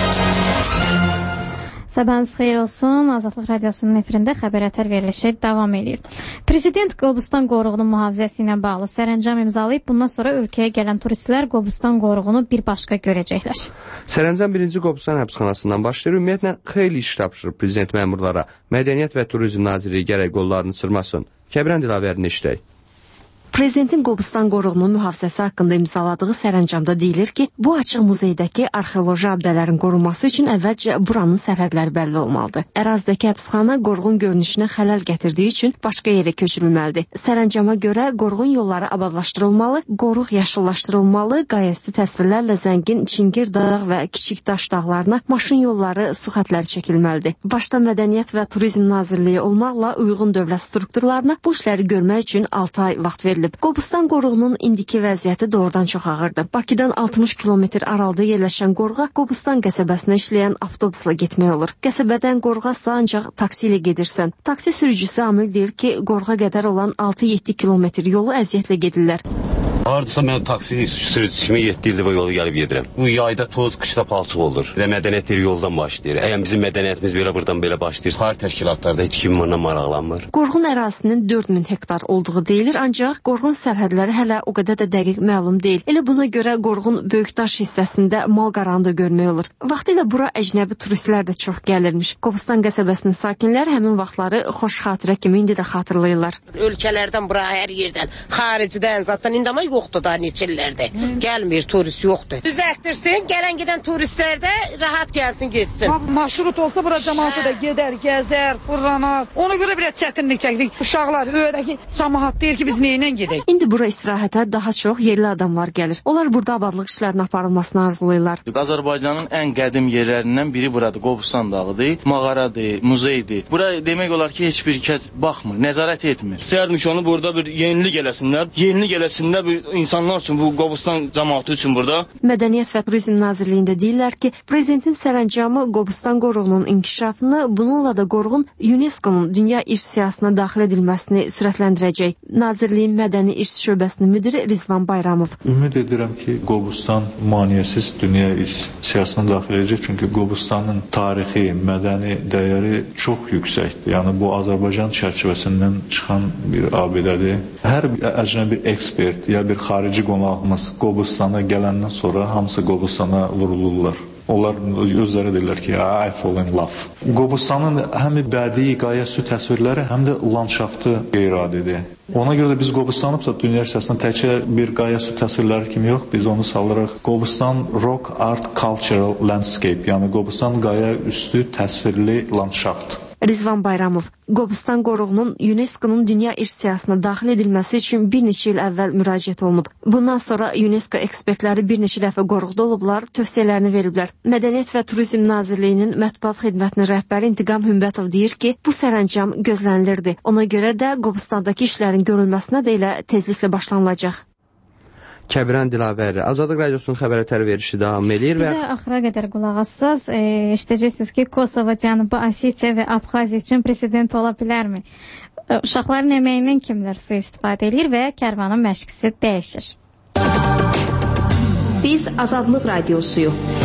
Sabahınız xeyir olsun. Azadlıq Radiosunun efirində xəbər ətər verilişi davam edir. Prezident Qobustan qoruğunun mühafizəsi ilə bağlı sərəncam imzalayıb, bundan sonra ölkəyə gələn turistlər Qobustan qoruğunu bir başqa görəcəklər. Sərəncam birinci Qobustan həbsxanasından başlayır. Ümumiyyətlə, xeyli iş tapşırır prezident məmurlara. Mədəniyyət və Turizm Nazirliyi gərək qollarını çırmasın. Kəbirən Dilavərin işləyik. Prezidentin Qobustan qoruğunun mühafizəsi haqqında imzaladığı sərəncamda deyilir ki, bu açıq muzeydəki arxeoloji abidələrin qorunması üçün əvvəlcə buranın sərhədləri bəlli olmalıdır. Ərazidəki həbsxana qoruğun görünüşünə xələl gətirdiyi üçün başqa yerə köçürülməlidir. Sərəncama görə qoruğun yolları abadlaşdırılmalı, qoruq yaşıllaşdırılmalı, qayaüstü təsvirlərlə zəngin Çingir dağ və Kiçik Daş dağlarına maşın yolları, su xətləri çəkilməlidir. Başda Mədəniyyət və Turizm Nazirliyi olmaqla uyğun dövlət strukturlarına bu işləri görmək üçün altı ay vaxt verilir. Qobustan qoruğunun indiki vəziyyəti doğrudan çox ağırdır. Bakıdan altmış kilometr aralıda yerləşən qoruğa Qobustan qəsəbəsinə işləyən avtobusla getmək olur. Qəsəbədən qoruğa ancaq taksi ilə gedirsən. Taksi sürücüsü Amil deyir ki, qoruğa qədər olan altı yeddi kilometr yolu əziyyətlə gedirlər. Hardasa mən taksi sürücüsü kimi yeddi ildir bu yolu gəlib gedirəm. Bu yayda toz, qışda palçıq olur. Və mədəniyyət yeri yoldan başlayır. Əgər bizim mədəniyyətimiz belə buradan belə başlayır, xarici təşkilatlarda heç kim bundan maraqlanmır. Qoruğun ərazisinin dörd min hektar olduğu deyilir, ancaq qoruğun sərhədləri hələ o qədər də dəqiq məlum deyil. Elə buna görə qoruğun Böyükdaş hissəsində mal qaranı da görmək olur. Vaxtilə bura əcnəbi turistlər də çox gəlirmiş. Qobustan qəsəbəsinin sakinləri həmin vaxtları xoş xatirə kimi indi də xatırlayırlar. Ölkələrdən bura hər yerdən, xaricdən zaten indi ama yoxdur da neçillərdə. Gəlmir, turist yoxdur. Düzəltdirsin, gələn gedən turistlər də rahat gəlsin, geçsin. Marşrut olsa bura cəmaatı da gedər, gəzər, fırlanar. Ona görə biraz çətinlik çəkirik. Uşaqlar, öydəki cəmaat deyir ki, biz neynə gedək? İndi bura istirahətə daha çox yerli adamlar gəlir. Onlar burada abadlıq işlərinin aparılmasını arzulayırlar. Azərbaycanın ən qədim yerlərindən biri buradır. Qobustan dağıdır, mağaradır, muzeydir. Bura demək olar ki, heç bir kəs baxmır, nəzarət etmir. İstəyərdim ki, onu burada bir yenilik eləsinlər. Yenilik eləsinlər bir insanlar üçün, bu Qobustan cəmaatı üçün burada. Mədəniyyət və Turizm Nazirliyində deyirlər ki, prezidentin sərəncamı Qobustan qoruğunun inkişafını, bununla da qoruğun UNESCO-nun dünya irs siyahısına daxil edilməsini sürətləndirəcək. Nazirliyin mədəni irs şöbəsinin müdiri Rizvan Bayramov. Ümid edirəm ki, Qobustan maneəsiz dünya irs siyahısına daxil edəcək, çünki Qobustanın tarixi, mədəni dəyəri çox yüksəkdir. Yəni bu Azərbaycan çərçivəsindən çıxan bir abidədir. Hər əcnəbi ekspert ya bir xarici qonağımız Qobustana gələndən sonra hamısı Qobustana vurulurlar. Onlar özləri deyirlər ki, I fall in love. Qobustanın həm bədii qayəüstü təsvirləri, həm də landşaftı qeyri-adidir. Ona görə də biz Qobustanı dünya siyasətində təkcə bir qayəüstü təsvirləri kimi yox, biz onu salırıq Qobustan Rock Art Cultural Landscape, yəni Qobustan qayəüstü təsvirli landşaft. Rizvan Bayramov, Qobustan qoruğunun UNESCO-nun dünya irs siyahısına daxil edilməsi üçün bir neçə il əvvəl müraciət olunub. Bundan sonra UNESCO ekspertləri bir neçə dəfə qoruqda olublar, tövsiyələrini veriblər. Mədəniyyət və Turizm Nazirliyinin mətbuat xidmətinin rəhbəri İntiqam Hümbətov deyir ki, bu sərəncam gözlənilirdi. Ona görə də Qobustandakı işlərin görülməsinə də elə tezliklə başlanılacaq. Kəbirən Dilavəri, Azadlıq Radiosunun xəbər ətəri verişi davam edir. Bizə və... axıra qədər qulaq assaz, e, işləyəcəksiniz ki, Kosovo, Cənubi Osetiya və Abxaziya üçün prezident ola bilərmi? E, uşaqların əməyindən kimlər su istifadə edir və kərvanın məşqisi dəyişir. Biz Azadlıq Radiosuyuq.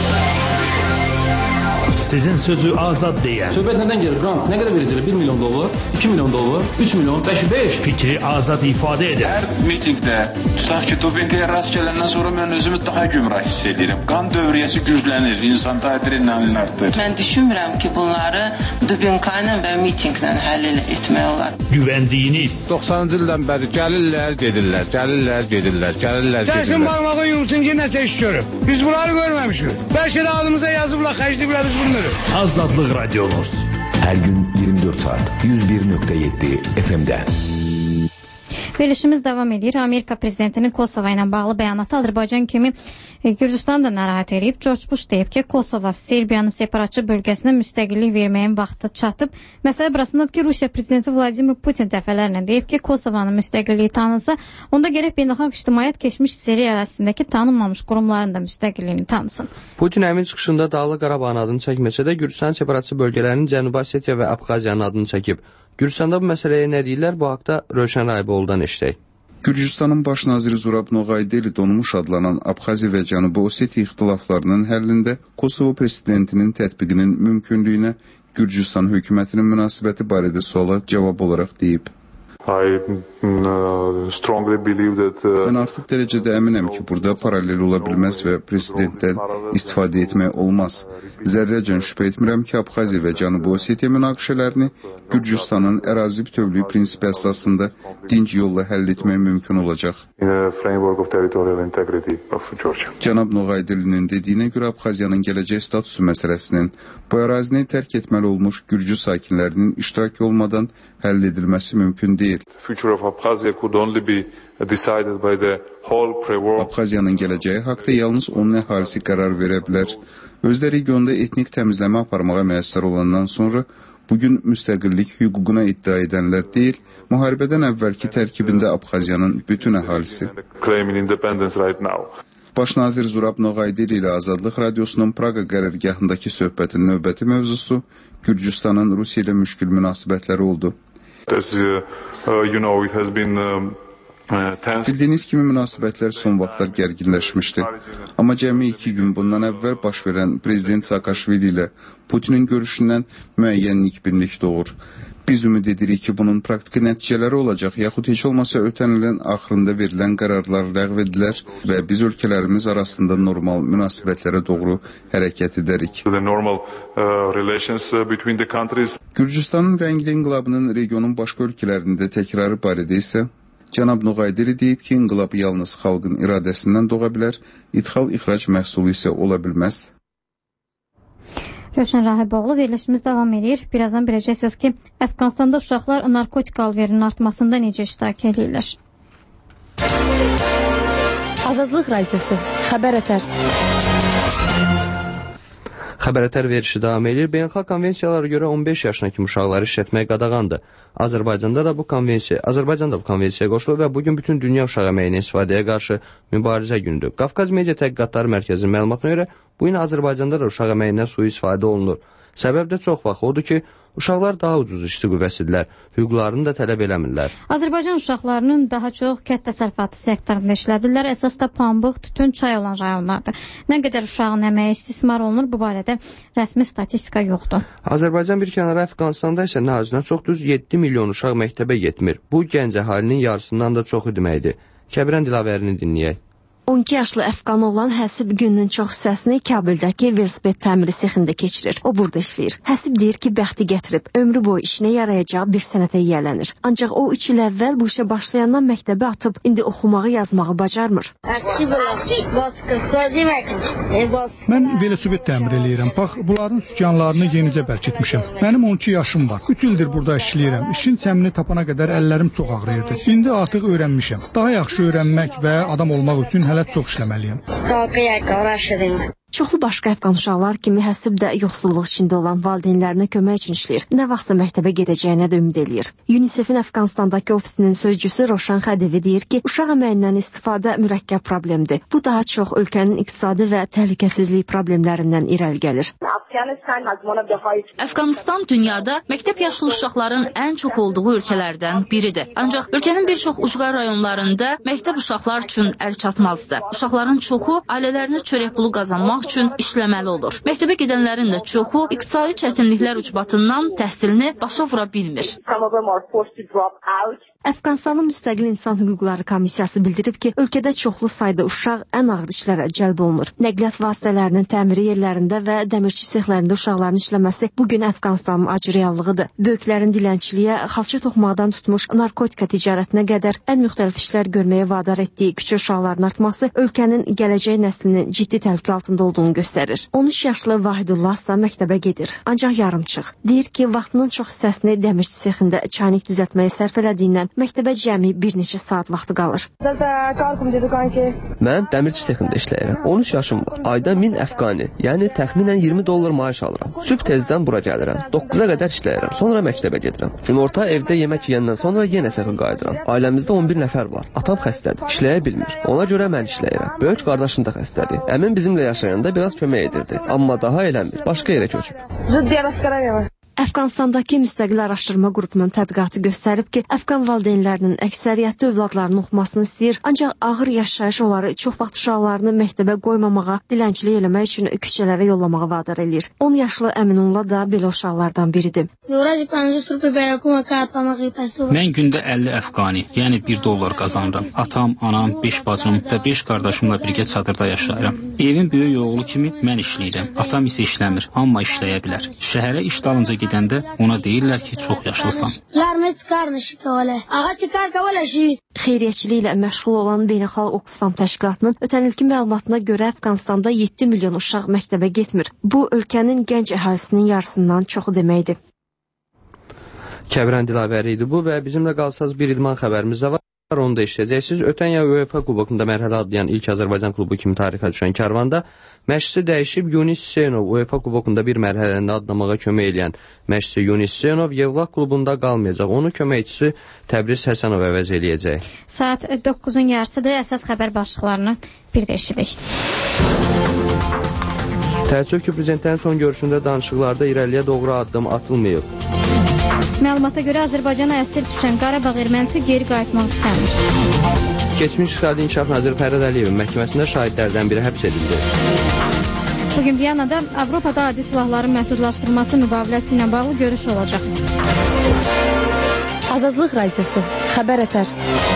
Sizin sözü azad deyən. Söhbət nədən gelir? Qrant nə qədər verəcəklər? bir milyon dollar, iki milyon dollar, üç milyon, beş, beş. Fikri azad ifadə edir. Hər mitingdə, tutaq ki, dopinqaya rast gələndən sonra mən özümü daha gümrah hiss edirəm. Qan dövriyyəsi güclənir, insanda adrenalin artır. Mən düşünmürəm ki, bunları dopinqla və mitinglə həll etmək olar. Güvəndiyiniz. doxsanıncı ildən bəri gəlirlər, gedirlər, gəlirlər, gedirlər, gəlirlər, gedirlər. Gəlsin barmağı yumsun ki, nəsə iş görüb. Biz bunları görməmişik. Bəlkə də adımıza yazıblar, xərcliblər biz bunları. Azadlıq Radyonuz. Hər gün iyirmi dörd saat yüz bir nöqtə yeddi F M-də. Verilişimiz davam edir. Amerika prezidentinin Kosova ilə bağlı bəyanatı Azərbaycan kimi e, Gürcüstanı da narahat edib. George Bush deyib ki, Kosova Serbiyanın separatçı bölgəsinə müstəqillik verməyin vaxtı çatıb. Məsələ burasındadır ki, Rusiya prezidenti Vladimir Putin dəfələrlə deyib ki, Kosovanın müstəqilliyi tanınsa, onda gərək beynəlxalq ictimaiyyət keçmiş Seriya ərazisindəki tanınmamış qurumların da müstəqilliyini tanısın. Putin həmin çıxışında Dağlıq Qarabağın adını çəkməsə də Gürcüstan separatçı bölgələrinin Cənubi Osetiya və Abxaziyanın adını çəkib. Gürcüstanda bu məsələyə nə deyirlər? Bu haqda Rövşən Rahiboğlu'dan eşitək. Gürcüstanın baş naziri Zurab Noğaydeli donmuş adlanan Abxaziya və Cənubi Osetiya ixtilaflarının həllində Kosovo prezidentinin tətbiqinin mümkünlüyünə Gürcüstan hökumətinin münasibəti barədə suala cavab olaraq deyib. I uh, strongly believe that uh, Mən artıq dərəcədə əminəm ki, burada paralel ola bilməz və prezidentdən istifadə etmək olmaz. Zərrəcən şübhə etmirəm ki, Abxaziya və Cənubi Osetiya münaqişələrini Gürcüstanın ərazi bütövlüyü prinsipi əsasında dinc yolla həll etmək mümkün olacaq. in a framework of territorial integrity of Georgia. Cənab Noğaydeli'nin dediyinə görə Abxaziyanın gələcək statusu məsələsinin bu ərazini tərk etməli olmuş Gürcü sakinlərinin iştirakı olmadan həll edilməsi mümkün deyil. Future of Abkhazia could only be decided by the whole pre-war. Abxaziyanın gələcəyi haqda yalnız onun əhalisi qərar verə bilər. Özdə regionda etnik təmizləmə aparmağa müəssər olandan sonra bugün müstəqillik hüququna iddia edənlər deyil, müharibədən əvvəlki tərkibində Abxaziyanın bütün əhalisi. Claiming independence right now. Baş nazir Zurab Noğaydeli ilə Azadlıq Radiosunun Praqa qərargahındakı söhbətin növbəti mövzusu Gürcüstanın Rusiya ilə müşkül münasibətləri oldu. As uh, uh, you know, it has been um, uh, tense. Bildiyiniz kimi münasibətlər son vaxtlar gərginləşmişdi. Amma cəmi iki gün bundan əvvəl baş verən Prezident Saakashvili ilə Putinin görüşündən müəyyən nikbinlik doğur. Biz ümid edirik ki, bunun praktiki nəticələri olacaq, yaxud heç olmasa ötən ilin axırında verilən qərarlar ləğv edilər və biz ölkələrimiz arasında normal münasibətlərə doğru hərəkət edərik. The normal uh, relations uh, between the countries. Gürcüstanın rəngli inqilabının regionun başqa ölkələrində təkrarı barədə isə Cənab Noğaydeli deyib ki, inqilab yalnız xalqın iradəsindən doğa bilər, ithal-ixrac məhsulu isə ola bilməz. Rövşən Rahiboğlu, verilişimiz davam edir. Birazdan biləcəksiniz ki, Əfqanistanda uşaqlar narkotik alverinin artmasında necə iştirak edirlər. Azadlıq Radiosu, Xəbər Ətər. Xəbər Ətər verilişi davam edir. Beynəlxalq konvensiyalara görə on beş yaşındakı uşaqları işlətmək qadağandır. Azərbaycanda da bu konvensiya, Azərbaycanda bu konsensiyaya qoşulur və bugün bütün dünya uşaq əməyinin istifadəyə qarşı mübarizə gündür. Qafqaz Media Tədqiqatları Mərkəzinin məlumatına görə bu gün Azərbaycanda da uşaq əməyindən sui-istifadə olunur. Səbəb də çox vaxt odur ki, uşaqlar daha ucuz işçi qüvvəsidirlər, hüquqlarını da tələb eləmirlər. Azərbaycan uşaqlarının daha çox kənd təsərrüfatı sektorunda işlədirlər. Əsas da pambıq, tütün, çay olan rayonlardır. Nə qədər uşağın əməyi istismar olunur, bu barədə rəsmi statistika yoxdur. Azərbaycan bir kənara, Əfqanistanda isə nə azından çox düz yeddi milyon uşaq məktəbə getmir. Bu gənc əhalinin yarısından da çoxu deməkdir. Kəbirən Dilavərini dinləyək. on iki yaşlı Əfqan olan Həsib günün çox hissəsini Kabildəki velosiped təmiri sexində keçirir. O burada işləyir. Həsib deyir ki, bəxti gətirib, ömrü boyu işinə yarayacağı bir sənətə yiyələnir. Ancaq o üç il əvvəl bu işə başlayandan məktəbə atıb, indi oxumağı, yazmağı bacarmır. Mən velosiped təmir eləyirəm. Bax, bunların sükanlarını yenicə bərkitmişəm. Mənim on iki yaşım var. üç ildir burada işləyirəm. İşin çəmini tapana qədər əllərim çox ağrıyırdı. İndi artıq öyrənmişəm. Daha yaxşı öyrənmək və adam olmaq üçün hələ çox işləməliyəm. Çoxlu başqa Əfqan uşaqlar kimi Həsib də yoxsulluq içində olan valideynlərinə kömək üçün işləyir. Nə vaxtsa məktəbə gedəcəyinə də ümid eləyir. UNICEF-in Əfqanistandakı ofisinin sözcüsü Roşan Xədevi deyir ki, uşaq əməyindən istifadə mürəkkəb problemdir. Bu daha çox ölkənin iqtisadi və təhlükəsizlik problemlərindən irəli gəlir. Əfqanistan dünyada məktəb yaşlı uşaqların ən çox olduğu ölkələrdən biridir. Ancaq ölkənin bir çox ucqar rayonlarında məktəb uşaqlar üçün əl çatmazdır. Uşaqların çoxu ailələrini çörək pulu qazanmaq üçün işləməli olur. Məktəbə gedənlərin də çoxu iqtisadi çətinliklər ucbatından təhsilini başa vura bilmir. Əfqanistanın Müstəqil İnsan Hüquqları Komissiyası bildirib ki, ölkədə çoxlu sayda uşaq ən ağır işlərə cəlb olunur. Nəqliyyat vasitələrinin təmiri yerlərində və dəmirçi sexlərində uşaqların işləməsi bugün Əfqanistanın acı reallığıdır. Böyüklərin dilənçiliyə, xalça toxumaqdan tutmuş narkotika ticarətinə qədər ən müxtəlif işlər görməyə vadar etdiyi küçük uşaqların artması ölkənin gələcək nəslinin ciddi təhlükə altında olduğunu göstərir. on üç yaşlı Vahidullah isə məktəbə gedir, ancaq yarımçıq. Deyir ki, vaxtının çox hissəsini dəmirçi sexində çaynik düzəltməyə sərf elədiyindən məktəbə cəmi bir neçə saat vaxtı qalır. Mən dəmirçi sexində işləyirəm. on üç yaşım var. Ayda min əfqani, yəni təxminən iyirmi dollar maaş alıram. Sübh tezdən bura gəlirəm. doqquza qədər işləyirəm. Sonra məktəbə gedirəm. Günorta evdə yemək yeyəndən sonra yenə sexə qayıdıram. Ailəmizdə on bir nəfər var. Atam xəstədir, işləyə bilmir. Ona görə mən işləyirəm. Böyük qardaşım da xəstədir. Əmim bizimlə yaşayanda biraz kömək edirdi, amma daha eləmir. Başqa yerə köçüb. Əfqanistandakı müstəqil araşdırma qrupunun tədqiqatı göstərib ki, Əfqan valideynlərinin əksəriyyəti övladlarının oxumasını istəyir, ancaq ağır yaşayış onları çox vaxt uşaqlarını məktəbə qoymamağa, dilənçilik eləmək üçün küçələrə yollamağa vadar eləyir. on yaşlı Əminullah da belə uşaqlardan biridir. Mən gündə əlli əfqani, yəni bir dollar qazanıram. Atam, anam, beş bacım və beş qardaşımla birgə çadırda yaşayıram. Evin böyük oğlu kimi mən işləyirəm. Atam isə işləmir, amma işləyə bilər. Şəhərə iş dalınca gedəndə ona deyirlər ki, çox yaşlısan. Xeyriyyəçilik ilə məşğul olan Beynəlxalq Oxfam təşkilatının ötən ilki məlumatına görə Əfqanistanda yeddi milyon uşaq məktəbə getmir. Bu ölkənin gənc əhalisinin yarısından çoxu deməkdir. Kəbirən Dilavəri idi bu və bizimlə qalsaz bir idman xəbərimiz də var. Onu da işləyəcəksiniz. Ötən yay UEFA kubokunda mərhələ adlayan ilk Azərbaycan klubu kimi tarixə düşən Karvanda məşqçisi dəyişib. Yunis Hüseynov UEFA kubokunda bir mərhələndə adlamağa kömək edən məşqçisi Yunis Hüseynov Yevlax klubunda qalmayacaq. Onu köməkçisi Təbriz Həsənov əvəz eləyəcək. Saat doqquzun yarısıdır. Əsas xəbər başlıqlarını bir də eşidik. Təəssüf ki, prezidentlərin son görüşündə danışıqlarda irəliyə doğru addım atılmayıb. Məlumata görə Azərbaycana əsir düşən Qarabağ ermənisi geri qayıtmaq istəmir. Keçmiş İqtisadi İnkişaf naziri Fərad Əliyevin məhkəməsində şahidlərdən biri həbs edildi. Bugün Viyanada Avropada adi silahların məhdudlaşdırılması müqaviləsi ilə bağlı görüş olacaq. Azadlıq Radiosu, Xəbər Ətər.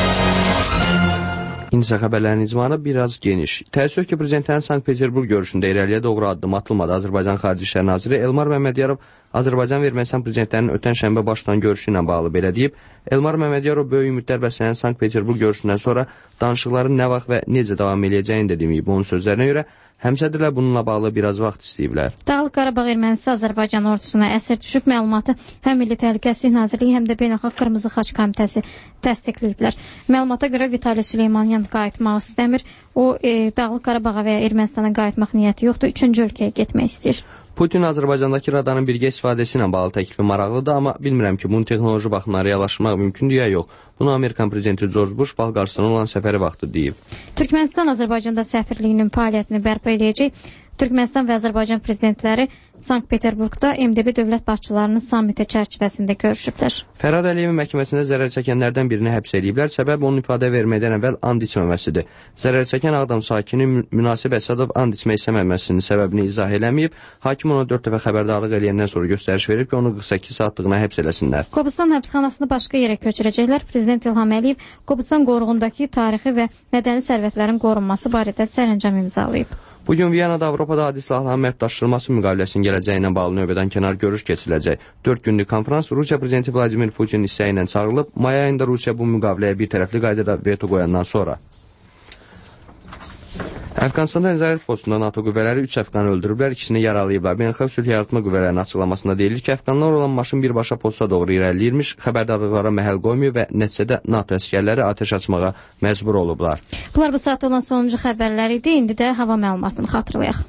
İndisə xəbərlərin icmanı biraz geniş. Təəssüf ki, prezidentlərin Sankt-Peterburq görüşündə irəliyə doğru addım atılmadı. Azərbaycan Xarici İşlər naziri Elmar Məmmədiyarov Azərbaycan və Ermənistan prezidentlərinin ötən şənbə başlayan görüşü ilə bağlı belə deyib. Elmar Məmmədiyarov böyük ümidlər bəsləyən Sankt-Peterburq görüşündən sonra danışıqların nə vaxt və necə davam edəcəyini də deməyib. Onun sözlərinə görə həmsədrlər bununla bağlı biraz vaxt istəyiblər. Dağlıq Qarabağ ermənisi Azərbaycan ordusuna əsir düşüb məlumatı həm Milli Təhlükəsizlik Nazirliyi, həm də Beynəlxalq Qırmızı Xaç Komitəsi təsdiqləyiblər. Məlumata görə Vitali Süleymanyan qayıtmaq istəmir. O, e, Dağlıq Qarabağa və ya Ermənistana qayıtmaq niyyəti yoxdur, üçüncü ölkəyə getmək istəyir. Putin Azərbaycandakı radarın birgə istifadəsi ilə bağlı təklifi maraqlıdır, amma bilmirəm ki, bunu texnoloji baxımdan reallaşdırmaq mümkündür ya yox. Bunu Amerikan prezidenti George Bush Balqaristana olan səfəri vaxtı deyib. Türkmənistan Azərbaycanda səfirliyinin fəaliyyətini bərpa eləyəcək. Türkmənistan və Azərbaycan prezidentləri Sankt-Peterburqda M D B dövlət başçılarının samiti çərçivəsində görüşüblər. Fərad Əliyevin məhkəməsində zərər çəkənlərdən birini həbs ediblər. Səbəb onun ifadə verməkdən əvvəl and içməməsidir. Zərər çəkən Ağdam sakini Münasib Əsədov and içmək istəməməsinin səbəbini izah eləməyib. Hakim ona dörd dəfə xəbərdarlıq eləyəndən sonra göstəriş verib ki, onu qırx səkkiz saatlığına həbs eləsinlər. Qobustan həbsxanasını başqa yerə köçürəcəklər. Prezident İlham Əliyev Qobustan qoruğundakı tarixi və mədəni sərvətlərin qorunması barədə sərəncam imzalayıb. Bugün Viyanada Avropada adi silahların məhdudlaşdırılması müqaviləsinin gələcəyi ilə bağlı növbədən kənar görüş keçiriləcək. dörd günlük konferans Rusiya prezidenti Vladimir Putin hissə ilə çağırılıb. May ayında Rusiya bu müqaviləyə bir tərəfli qaydada veto qoyandan sonra. Əfqanistanda nəzarət postunda NATO qüvvələri üç əfqanı öldürüblər, ikisini yaralayıblar. Beynəlxalq sülh yaratma qüvvələrinin açıqlamasında deyilir ki, əfqanlar olan maşın birbaşa posta doğru irəliləyirmiş, xəbərdarlıqlara məhəl qoymuyor və nəticədə NATO əskərləri atəş açmağa məcbur olublar. Bunlar bu saatda olan sonuncu xəbərlər idi. İndi də hava məlumatını xatırlayaq.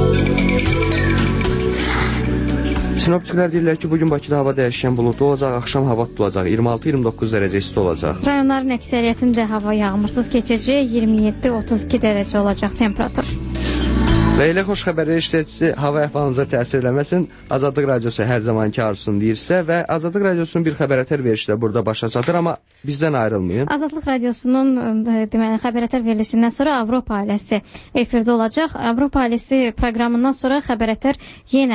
Sinoptiklər deyirlər ki, bugün Bakıda hava dəyişkən buludlu olacaq, axşam hava tutulacaq, iyirmi altı iyirmi doqquz dərəcə isti olacaq. Rayonların əksəriyyətində hava yağmursuz keçəcək, iyirmi yeddi otuz iki dərəcə olacaq temperatur. Və elə xoş xəbərlər işləyicisi hava əhvalınıza təsir eləməsin. Azadlıq Radiosu hər zamanki arzusunu deyirsə və Azadlıq Radiosunun bir xəbərətər verilişi də burada başa çatır, amma bizdən ayrılmayın. Azadlıq Radiosunun deməli xəbərətər verilişindən sonra Avropa ailəsi efirdə olacaq. Avropa ailəsi proqramından sonra xəbərətər yenə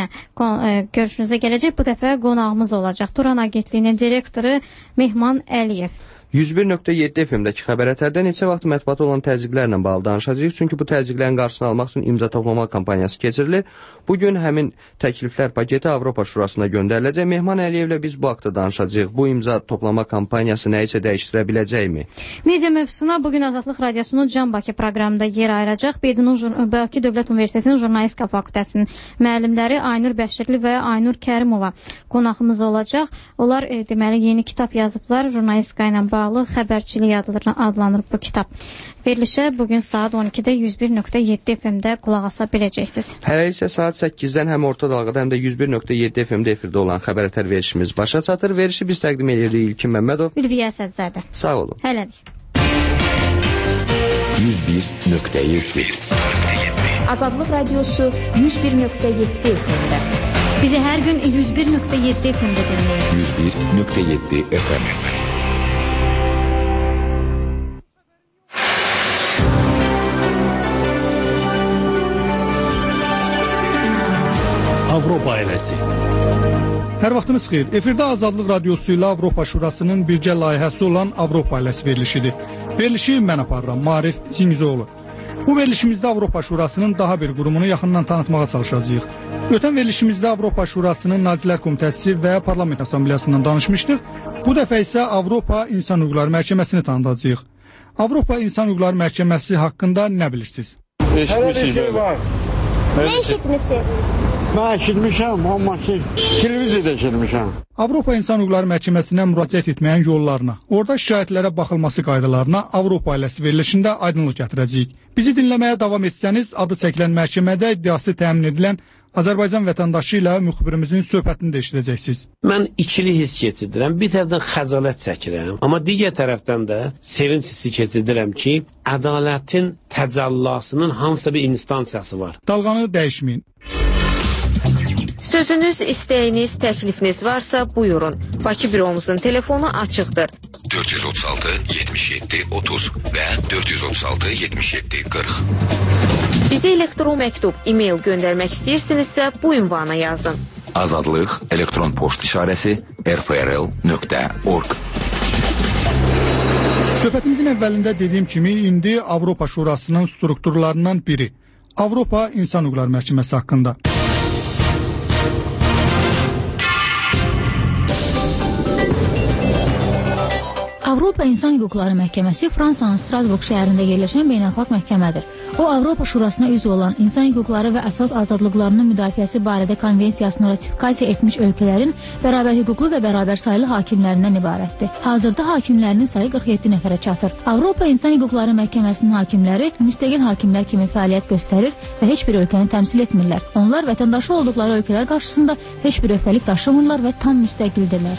görüşünüzə gələcək. Bu dəfə qonağımız olacaq. Turan Agentliyinin direktoru Mehman Əliyev. yüz bir nöqtə yeddi F M-dəki xəbər ətərdə neçə vaxt mətbuata olan təzyiqlərlə bağlı danışacağıq. Çünki bu təzyiqlərin qarşısını almaq üçün imza toplama kampaniyası keçirilir. Bugün həmin təkliflər paketi Avropa Şurasına göndəriləcək. Mehman Əliyevlə biz bu haqda danışacağıq. Bu imza toplama kampaniyası nə isə dəyişdirə biləcəkmi? Media mövzusuna bugün Azadlıq Radiosunun Can Bakı proqramında yer ayıracaq. Bakı Dövlət Universitetinin Jurnalistika Fakültəsinin müəllimləri Aynur Bəşirli və Aynur Kərimova qonağımız olacaq. Onlar e, deməli yeni kitab yazıblar. Jurnalistika ilə bağlı xəbərçilik adlanır bu kitab. Verilişə bugün saat on ikidə yüz bir nöqtə yeddi F M-də qulaq asa biləcəksiniz. Hələ isə saat səkkizdən həm orta dalğada, həm də yüz bir nöqtə yeddi F M-də efirdə olan xəbər ətər verilişimiz başa çatır. Verilişi biz təqdim edirdik İlkin Məmmədov, Ülviyə Əsədzadə. Sağ olun. Hələlik. yüz bir nöqtə yeddi Azadlıq Radiosu yüz bir nöqtə yeddi F M-də. Bizi hər gün yüz bir nöqtə yeddi F M-də dinləyin. yüz bir nöqtə yeddi F M. Avropa ailəsi. Hər vaxtınız xeyir. Efirdə Azadlıq Radiosu ilə Avropa Şurasının birgə layihəsi olan Avropa ailəsi verilişidir. Verilişi mən aparıram, Marif Cingizioğlu. Bu verilişimizdə Avropa Şurasının daha bir qurumunu yaxından tanıtmağa çalışacağıq. Ötən verilişimizdə Avropa Şurasının Nazirlər Komitəsi və Parlament Assambleyasından danışmışdıq. Bu dəfə isə Avropa İnsan Hüquqları Məhkəməsini tanıdacağıq. Avropa İnsan Hüquqları Məhkəməsi haqqında nə bilirsiniz? Eşitmişik var. Ne eşitmişsiniz? Ben eşitmişim, ama ki, televiziyada eşitmişim. Avropa İnsan Hüquqları Məhkəməsinə müraciət etməyin yollarına, orada şikayətlərə baxılması qaydalarına Avropa ailəsi verilişində aydınlıq gətirəcəyik. Bizi dinləməyə davam etsəniz, adı çəkilən məhkəmədə iddiası təmin edilən Azərbaycan vətəndaşı ilə müxbirimizin söhbətini də eşidəcəksiniz. Mən ikili hiss keçirdirəm. Bir tərəfdən xəcalət çəkirəm, amma digər tərəfdən də sevinç hissi keçirdirəm ki, ədalətin təcəllasının hansısa bir instansiyası var. Dalğanı dəyişməyin. Sözünüz, istəyiniz, təklifiniz varsa buyurun. Bakı büromuzun telefonu açıqdır. dörd yüz otuz altı yetmiş yeddi otuz və dörd yüz otuz altı yetmiş yeddi qırx. Bizə elektron məktub, e-mail göndərmək istəyirsinizsə bu ünvana yazın. Azadlıq elektron poçt işarəsi r f r l nöqtə org. Söhbətimizin əvvəlində dediyim kimi, indi Avropa Şurasının strukturlarından biri Avropa İnsan Hüquqları Məhkəməsi haqqında. Avropa İnsan Hüquqları Məhkəməsi Fransanın Strasburq şəhərində yerləşən beynəlxalq məhkəmədir. O, Avropa Şurasına üzv olan insan hüquqları və əsas azadlıqlarının müdafiəsi barədə konvensiyasını ratifikasiya etmiş ölkələrin bərabər hüquqlu və bərabər sayılı hakimlərindən ibarətdir. Hazırda hakimlərinin sayı qırx yeddi nəfərə çatır. Avropa İnsan Hüquqları Məhkəməsinin hakimləri müstəqil hakimlər kimi fəaliyyət göstərir və heç bir ölkəni təmsil etmirlər. Onlar vətəndaşı olduqları ölkələr qarşısında heç bir öhdəlik daşımırlar və tam müstəqildirlər.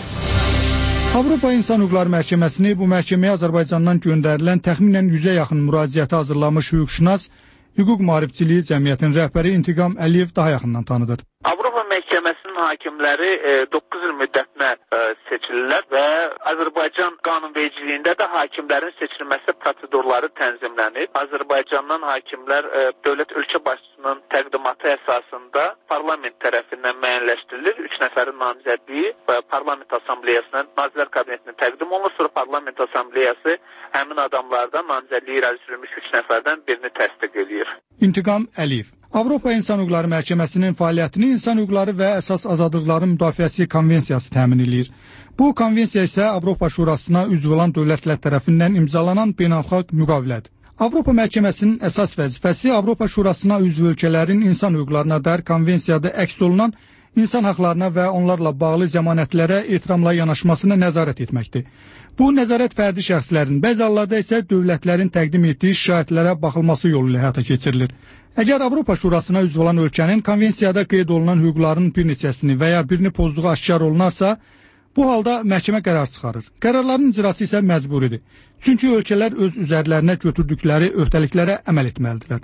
Avropa İnsan Hüquqları Məhkəməsini bu məhkəməyə Azərbaycandan göndərilən təxminən yüzə yaxın müraciəti hazırlamış hüquqşünas, hüquq maarifçiliyi cəmiyyətin rəhbəri İntiqam Əliyev daha yaxından tanıdır. Avropa Məhkəməsinin hakimləri doqquz il müddətinə seçilirlər və Azərbaycan qanunvericiliyində də hakimlərin seçilməsi prosedurları tənzimlənir. Azərbaycandan hakimlər dövlət ölkə başçısının təqdimatı əsasında parlament tərəfindən müəyyənləşdirilir. Üç nəfərin namizədliyi və parlament assambleyasına, Nazirlər Kabinetinə təqdim olunur. Sonra parlament assambleyası həmin adamlardan namizədliyi irəli sürülmüş üç nəfərdən birini təsdiq edir. İntiqam Əliyev. Avropa İnsan Hüquqları Məhkəməsinin fəaliyyətini İnsan Hüquqları və Əsas Azadlıqların Müdafiəsi Konvensiyası təmin edir. Bu konvensiya isə Avropa Şurasına üzv olan dövlətlər tərəfindən imzalanan beynəlxalq müqavilədir. Avropa Məhkəməsinin əsas vəzifəsi Avropa Şurasına üzv ölkələrin insan hüquqlarına dair konvensiyada əks olunan insan haqlarına və onlarla bağlı zəmanətlərə ehtiramla yanaşmasına nəzarət etməkdir. Bu nəzarət fərdi şəxslərin, bəzi hallarda isə dövlətlərin təqdim etdiyi şikayətlərə baxılması yolu ilə həyata keçirilir. Əgər Avropa Şurasına üzv olan ölkənin konvensiyada qeyd olunan hüquqların bir neçəsini və ya birini pozduğu aşkar olunarsa, bu halda məhkəmə qərar çıxarır. Qərarların icrası isə məcburidir. Çünki ölkələr öz üzərlərinə götürdükləri öhdəliklərə əməl etməlidirlər.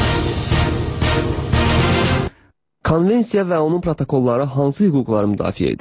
Konvensiya və onun protokolları hansı hüquqları müdafiə edir?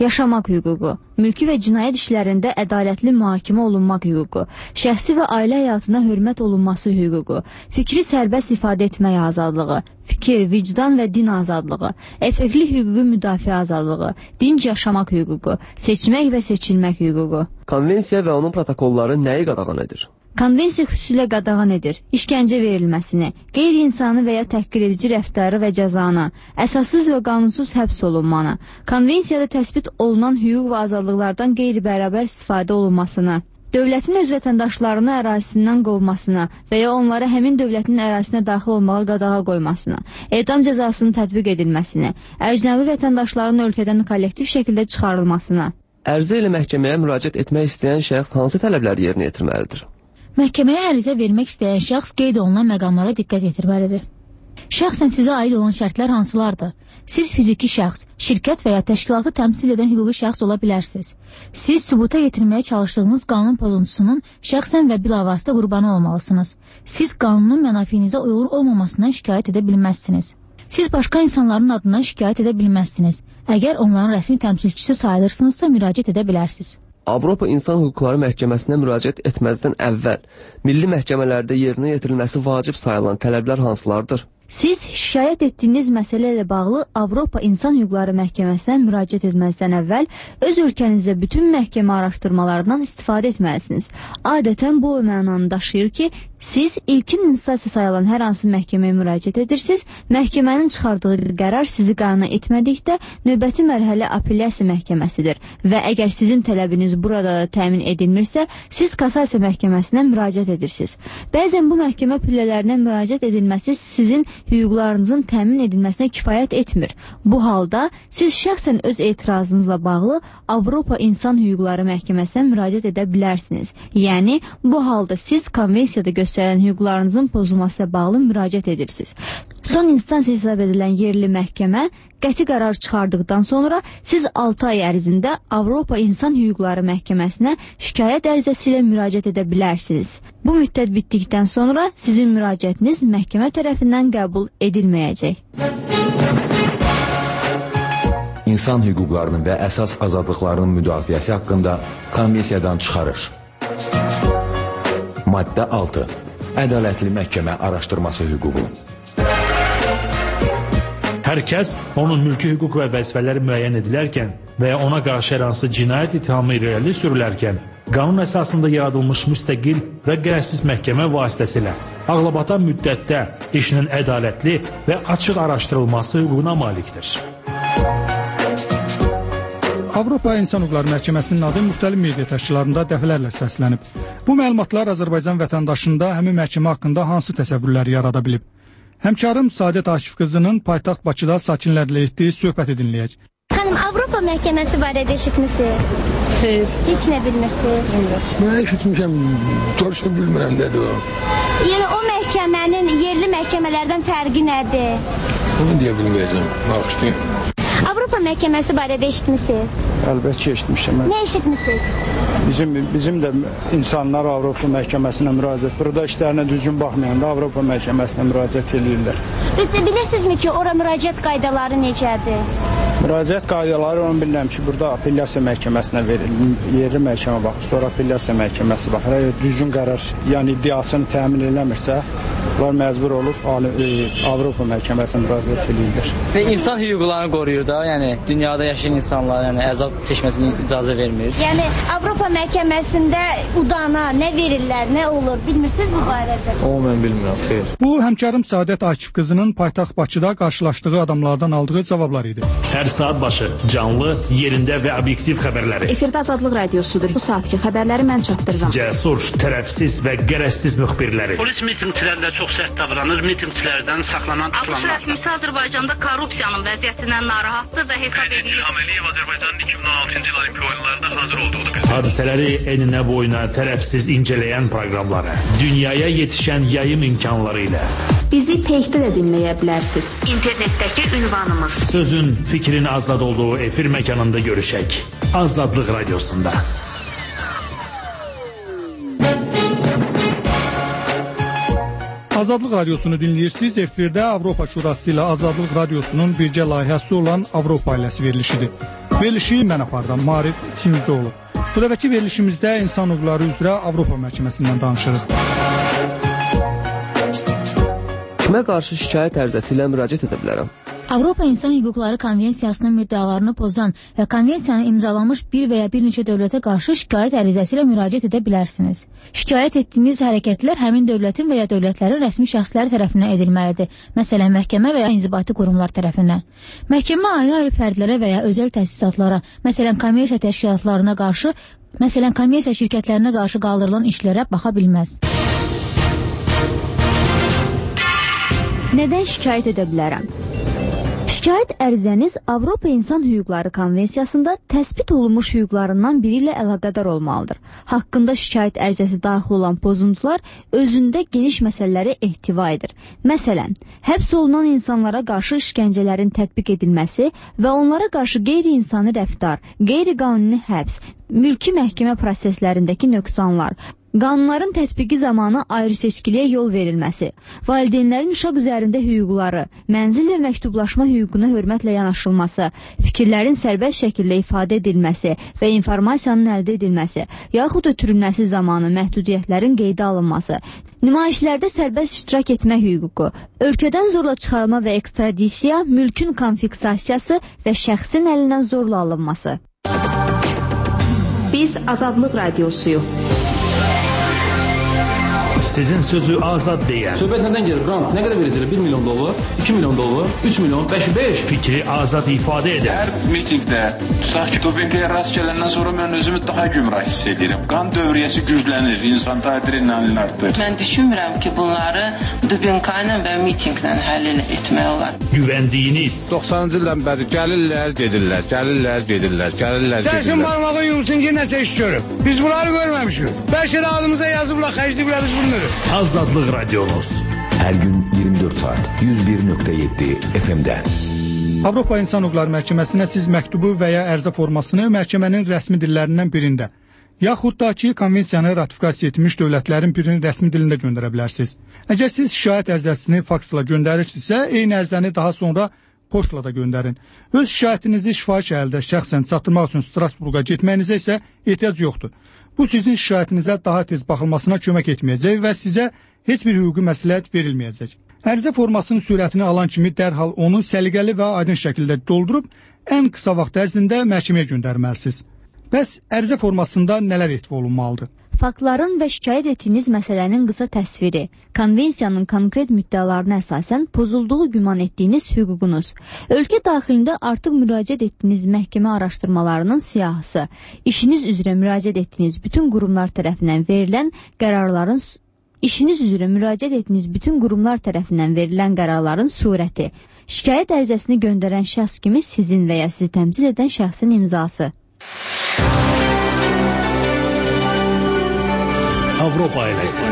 yaşamaq hüququ, mülki və cinayət işlərində ədalətli mühakimə olunmaq hüququ, şəxsi və ailə həyatına hörmət olunması hüququ, fikri sərbəst ifadə etmək azadlığı, fikir, vicdan və din azadlığı, effektli hüquqi müdafiə azadlığı, dinc yaşamaq hüququ, seçmək və seçilmək hüququ. Konvensiya və onun protokolları nəyi qadağan edir? Konvensiya xüsusilə qadağan edir işgəncə verilməsini, qeyri-insani və ya təhqir edici rəftarı və cəzanı, əsassız və qanunsuz həbs olunmanı, konvensiyada təsbit olunan hüquq və azadlıqlardan qeyri-bərabər istifadə olunmasını, dövlətin öz vətəndaşlarını ərazisindən qovmasına və ya onları həmin dövlətin ərazisinə daxil olmağa qadağa qoymasına, edam cəzasının tətbiq edilməsini, əcnəbi vətəndaşların ölkədən kollektiv şəkildə çıxarılmasına. Ərizə ilə məhkəməyə müraciət etmək istəyən şəxs hansı tələbləri yerinə yetirməlidir? Məhkəməyə ərizə vermək istəyən şəxs qeyd olunan məqamlara diqqət yetirməlidir. Şəxsən sizə aid olan şərtlər hansılardır? Siz fiziki şəxs, şirkət və ya təşkilatı təmsil edən hüquqi şəxs ola bilərsiniz. Siz sübuta yetirməyə çalışdığınız qanun pozuntusunun şəxsən və bilavasitə qurbanı olmalısınız. Siz qanunun mənafiyinizə uyğun olmamasından şikayət edə bilməzsiniz. Siz başqa insanların adından şikayət edə bilməzsiniz. Əgər onların rəsmi təmsilçisi sayılırsınızsa müraciət edə bilərsiniz. Avropa İnsan Hüquqları Məhkəməsinə müraciət etməzdən əvvəl milli məhkəmələrdə yerinə yetirilməsi vacib sayılan tələblər hansılardır? Siz şikayət etdiyiniz məsələ ilə bağlı Avropa İnsan Hüquqları Məhkəməsinə müraciət etməzdən əvvəl öz ölkənizdə bütün məhkəmə araşdırmalarından istifadə etməlisiniz. Adətən bu mənanı daşıyır ki, siz ilkin instansiya sayılan hər hansı məhkəməyə müraciət edirsiniz, məhkəmənin çıxardığı qərar sizi qane etmədikdə növbəti mərhələ apellyasiya məhkəməsidir və əgər sizin tələbiniz burada da təmin edilmirsə, siz kassasiya məhkəməsinə müraciət edirsiniz. Bəzən bu məhkəmə pillələrinə müraciət edilməsi sizin hüquqlarınızın təmin edilməsinə kifayət etmir. Bu halda siz şəxsən öz etirazınızla bağlı Avropa İnsan Hüquqları Məhkəməsinə müraciət edə bilərsiniz. Yəni, bu halda siz konvensiyada göstərilən hüquqlarınızın pozulmasına bağlı müraciət edirsiniz. Son instansiya hesab edilən yerli məhkəmə qəti qərar çıxardıqdan sonra siz altı ay ərzində Avropa İnsan Hüquqları Məhkəməsinə şikayət ərizəsi ilə müraciət edə bilərsiniz. Bu müddət bitdikdən sonra sizin müraciətiniz məhkəmə tərəfindən qəbul edilməyəcək. İnsan hüquqlarının və əsas azadlıqlarının müdafiəsi haqqında konvensiyadan çıxarış. Maddə altı. Ədalətli məhkəmə araşdırması hüququ. Hər kəs onun mülki hüquq və vəzifələri müəyyən edilərkən və ya ona qarşı hər hansı cinayət ittihamı irəli sürülərkən qanun əsasında yaradılmış müstəqil və qərəzsiz məhkəmə vasitəsilə ağlabatan müddətdə işinin ədalətli və açıq araşdırılması hüququna malikdir. Avropa İnsan Hüquqları Məhkəməsinin adı müxtəlif media təşkilatlarında dəfələrlə səslənib. Bu məlumatlar Azərbaycan vətəndaşında həmin məhkəmə haqqında hansı təsəvvürləri yarada bilib? Həmkarım Sadət Akif qızının paytaxt Bakıda sakinlərlə etdiyi söhbəti dinləyək. Xanım, Avropa Məhkəməsi barədə eşitmisiniz? Xeyr. Heç nə bilmirsiniz? Mən eşitmişəm, doğrusunu bilmirəm nədir o. Yəni o məhkəmənin yerli məhkəmələrdən fərqi nədir? Bunu deyə bilməyəcəm, bağışlayın. Avropa Məhkəməsi barədə eşitmisiniz? Əlbəttə ki, eşitmişəm. Nə eşitmisiniz? Bizim, bizim də insanlar Avropa Məhkəməsinə müraciət, burada işlərinə düzgün baxmayanda Avropa Məhkəməsinə müraciət edirlər. Siz bilirsinizmi ki, ora müraciət qaydaları necədir? Müraciət qaydaları onu bilirəm ki, burada apellyasiya məhkəməsinə verilir, yerli məhkəmə baxır, sonra apellyasiya məhkəməsi baxır. Əgər düzgün qərar, yəni iddiasını təmin eləmirsə, var məcbur olub Avropa Məhkəməsinə müraciət edirlər. Və insan hüquqlarını qoruyur da, yəni dünyada yaşayan insanlar, yəni əzab çəkməsinə icazə vermir. Yəni Avropa Məhkəməsində udana nə verirlər, nə olur, bilmirsiniz bu barədə? O, mən bilmirəm, xeyr. Bu, həmkarım Sadət Akif qızının paytaxt Bakıda qarşılaşdığı adamlardan aldığı cavablar idi. Hər saat başı canlı, yerində və obyektiv xəbərləri. Efirdə Azadlıq Radiosudur. Bu saatki xəbərləri mən çatdırıram. Cəsur, tərəfsiz və qərəzsiz müxbirləri. Polis mitingçilərlə çox sərt davranır, mitingçilərdən saxlanan tutulanlar. ABŞ rəsmisi Azərbaycanda korrupsiyanın vəziyyətindən narahatdır və hesab edir. İlham Əliyev Azərbaycanın iki min on altıncı il Olimpiya oyunlarında hazır olduğunu bildirir. Hadisələri eninə boyuna tərəfsiz incələyən proqramları, dünyaya yetişən yayım imkanları ilə. Bizi peykdə də dinləyə bilərsiniz. İnternetdəki ünvanımız. Sözün, fikrin azad olduğu efir məkanında görüşək. Azadlıq Radiosunda. Azadlıq Radiosunu dinləyirsiniz. Efirdə Avropa Şurası ilə Azadlıq Radiosunun bircə layihəsi olan Avropa ailəsi verilişidir. Verilişi mən apardım, Marif Çingizoğlu. Bu dəfəki verilişimizdə insan hüquqları üzrə Avropa məhkəməsindən danışırıq. Kimə qarşı şikayət ərizəsi ilə müraciət edə bilərəm? Avropa İnsan Hüquqları Konvensiyasının müddəalarını pozan və konvensiyanı imzalamış bir və ya bir neçə dövlətə qarşı şikayət ərizəsi ilə müraciət edə bilərsiniz. Şikayət etdiyiniz hərəkətlər həmin dövlətin və ya dövlətlərin rəsmi şəxsləri tərəfindən edilməlidir. Məsələn, məhkəmə və ya inzibati qurumlar tərəfindən. Məhkəmə ayrı-ayrı fərdlərə və ya özəl təsisatlara, məsələn, kommersiya təşkilatlarına qarşı, məsələn, kommersiya şirkətlərinə qarşı qaldırılan işlərə baxa bilməz. Nədən şikayət edə bilərəm? Şikayət ərizəniz Avropa İnsan Hüquqları Konvensiyasında təsbit olunmuş hüquqlarından biri ilə əlaqədar olmalıdır. Haqqında şikayət ərizəsi daxil olan pozuntular özündə geniş məsələləri ehtiva edir. Məsələn, həbs olunan insanlara qarşı işgəncələrin tətbiq edilməsi və onlara qarşı qeyri-insani rəftar, qeyri-qanuni həbs, mülki məhkəmə proseslərindəki nöqsanlar, qanunların tətbiqi zamanı ayrı seçkiliyə yol verilməsi, valideynlərin uşaq üzərində hüquqları, mənzil və məktublaşma hüququna hörmətlə yanaşılması, fikirlərin sərbəst şəkildə ifadə edilməsi və informasiyanın əldə edilməsi, yaxud ötürülməsi zamanı məhdudiyyətlərin qeydə alınması, nümayişlərdə sərbəst iştirak etmə hüququ, ölkədən zorla çıxarılma və ekstradisiya, mülkün konfiksasiyası və şəxsin əlindən zorla alınması. Biz Azadlıq Radiosuyuq. Sizin sözü azad deyən. Söhbət nədən gelir? Qrant, nə qədər verəcəklər? bir milyon dollar, iki milyon dollar, üç milyon, beş, beş. Fikri azad ifadə edən. Hər mitingdə, tutaq ki, dopinqaya rast gələndən sonra mən özümü daha gümrah hiss edirəm. Qan dövriyyəsi güclənir, insan adrenalin artır. Mən düşünmürəm ki, bunları dopinqa ilə və mitinglə həll etmək olar. Güvəndiyiniz. doxsanıncı ildən bəri gəlirlər, gedirlər, gəlirlər, gedirlər, gəlirlər, gedirlər. Dəsin barmağı yumsun ki, nəsə iş görüb. Biz bunları görməmişik. Bəlkə də adımıza yazıblar, xərcliyiblər biz bunları. Azadlıq Radiomuz. Hər gün iyirmi dörd saat yüz bir nöqtə yeddi F M-də. Avropa İnsan Hüquqları Məhkəməsinə siz məktubu və ya ərizə formasını məhkəmənin rəsmi dillərindən birində, yaxud da ki, konvensiyanı ratifikasiya etmiş dövlətlərin birinin rəsmi dilində göndərə bilərsiniz. Əgər siz şikayət ərizəsini faksla göndərirsinizsə, eyni ərizəni daha sonra poçtla da göndərin. Öz şikayətinizi şifahi şəhərdə şəxsən çatdırmaq üçün Strasburqa getməyinizə isə ehtiyac yoxdur. Bu sizin şikayətinizə daha tez baxılmasına kömək etməyəcək və sizə heç bir hüquqi məsləhət verilməyəcək. Ərizə formasının sürətini alan kimi dərhal onu səliqəli və aydın şəkildə doldurub ən qısa vaxt ərzində məhkəməyə göndərməlisiniz. Bəs ərizə formasında nələr ehtiva olunmalıdır? Faktların və şikayət etdiyiniz məsələnin qısa təsviri, konvensiyanın konkret müddəalarına əsasən pozulduğu güman etdiyiniz hüququnuz, ölkə daxilində artıq müraciət etdiyiniz məhkəmə araşdırmalarının siyahısı, işiniz üzrə müraciət etdiyiniz bütün qurumlar tərəfindən verilən qərarların işiniz üzrə müraciət etdiyiniz bütün qurumlar tərəfindən verilən qərarların surəti, şikayət ərizəsini göndərən şəxs kimi sizin və ya sizi təmsil edən şəxsin imzası. Avropa ailəsi.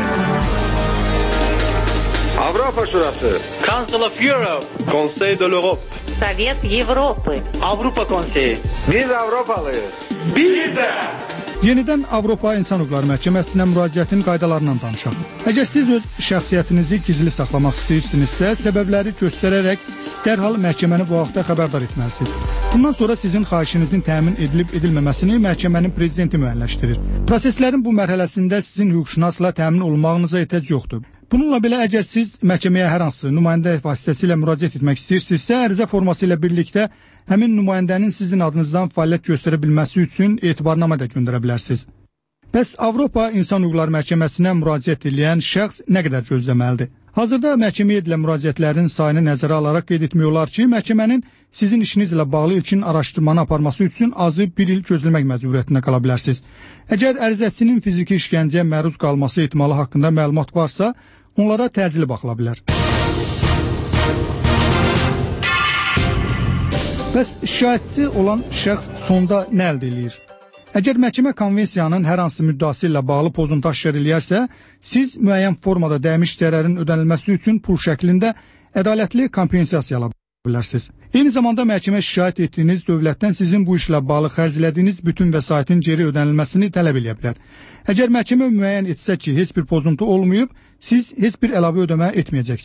Avropa Şurası. Council of Europe. Conseil de l'Europe. Sovyet Avropa. Avropa Konseyi. Biz Avropalıyız. Biz də. Yenidən Avropa İnsan Hüquqları Məhkəməsinə müraciətin qaydalarından danışaq. Əgər siz öz şəxsiyyətinizi gizli saxlamaq istəyirsinizsə, səbəbləri göstərərək dərhal məhkəməni bu vaxtda xəbərdar etməlisiniz. Bundan sonra sizin xahişinizin təmin edilib edilməməsini məhkəmənin prezidenti müəyyənləşdirir. Proseslərin bu mərhələsində sizin hüquqşünasla təmin olunmağınıza ehtiyac yoxdur. Bununla belə əgər siz məhkəməyə hər hansı nümayəndə vasitəsilə müraciət etmək istəyirsinizsə, ərizə forması ilə birlikdə həmin nümayəndənin sizin adınızdan fəaliyyət göstərə bilməsi üçün etibarnamə də göndərə bilərsiniz. Bəs Avropa İnsan Hüquqları Məhkəməsinə müraciət edən şəxs nə qədər gözləməlidir? Hazırda məhkəməyə edilən müraciətlərin sayını nəzərə alaraq qeyd etmək olar ki, məhkəmənin sizin işinizlə bağlı ilkin araşdırmanı aparması üçün azı bir il gözləmək məcburiyyətində qala bilərsiniz. Əgər ərizəçinin fiziki işgəncəyə məruz qalması ehtimalı haqqında məlumat varsa, onlara təcili baxıla bilər. Bəs şikayətçi olan şəxs sonda nə əldə edir? Əgər məhkəmə konvensiyanın hər hansı müddəası ilə bağlı pozuntu aşkar eləyərsə, siz müəyyən formada dəymiş zərərin ödənilməsi üçün pul şəklində ədalətli kompensasiya ala bilərsiniz. Eyni zamanda məhkəmə şikayət etdiyiniz dövlətdən sizin bu işlə bağlı xərclədiyiniz bütün vəsaitin geri ödənilməsini tələb edə bilər. Əgər məhkəmə müəyyən etsə ki, heç bir pozuntu olmayıb, siz heç bir əlavə ödəmə etməyəcəksiniz.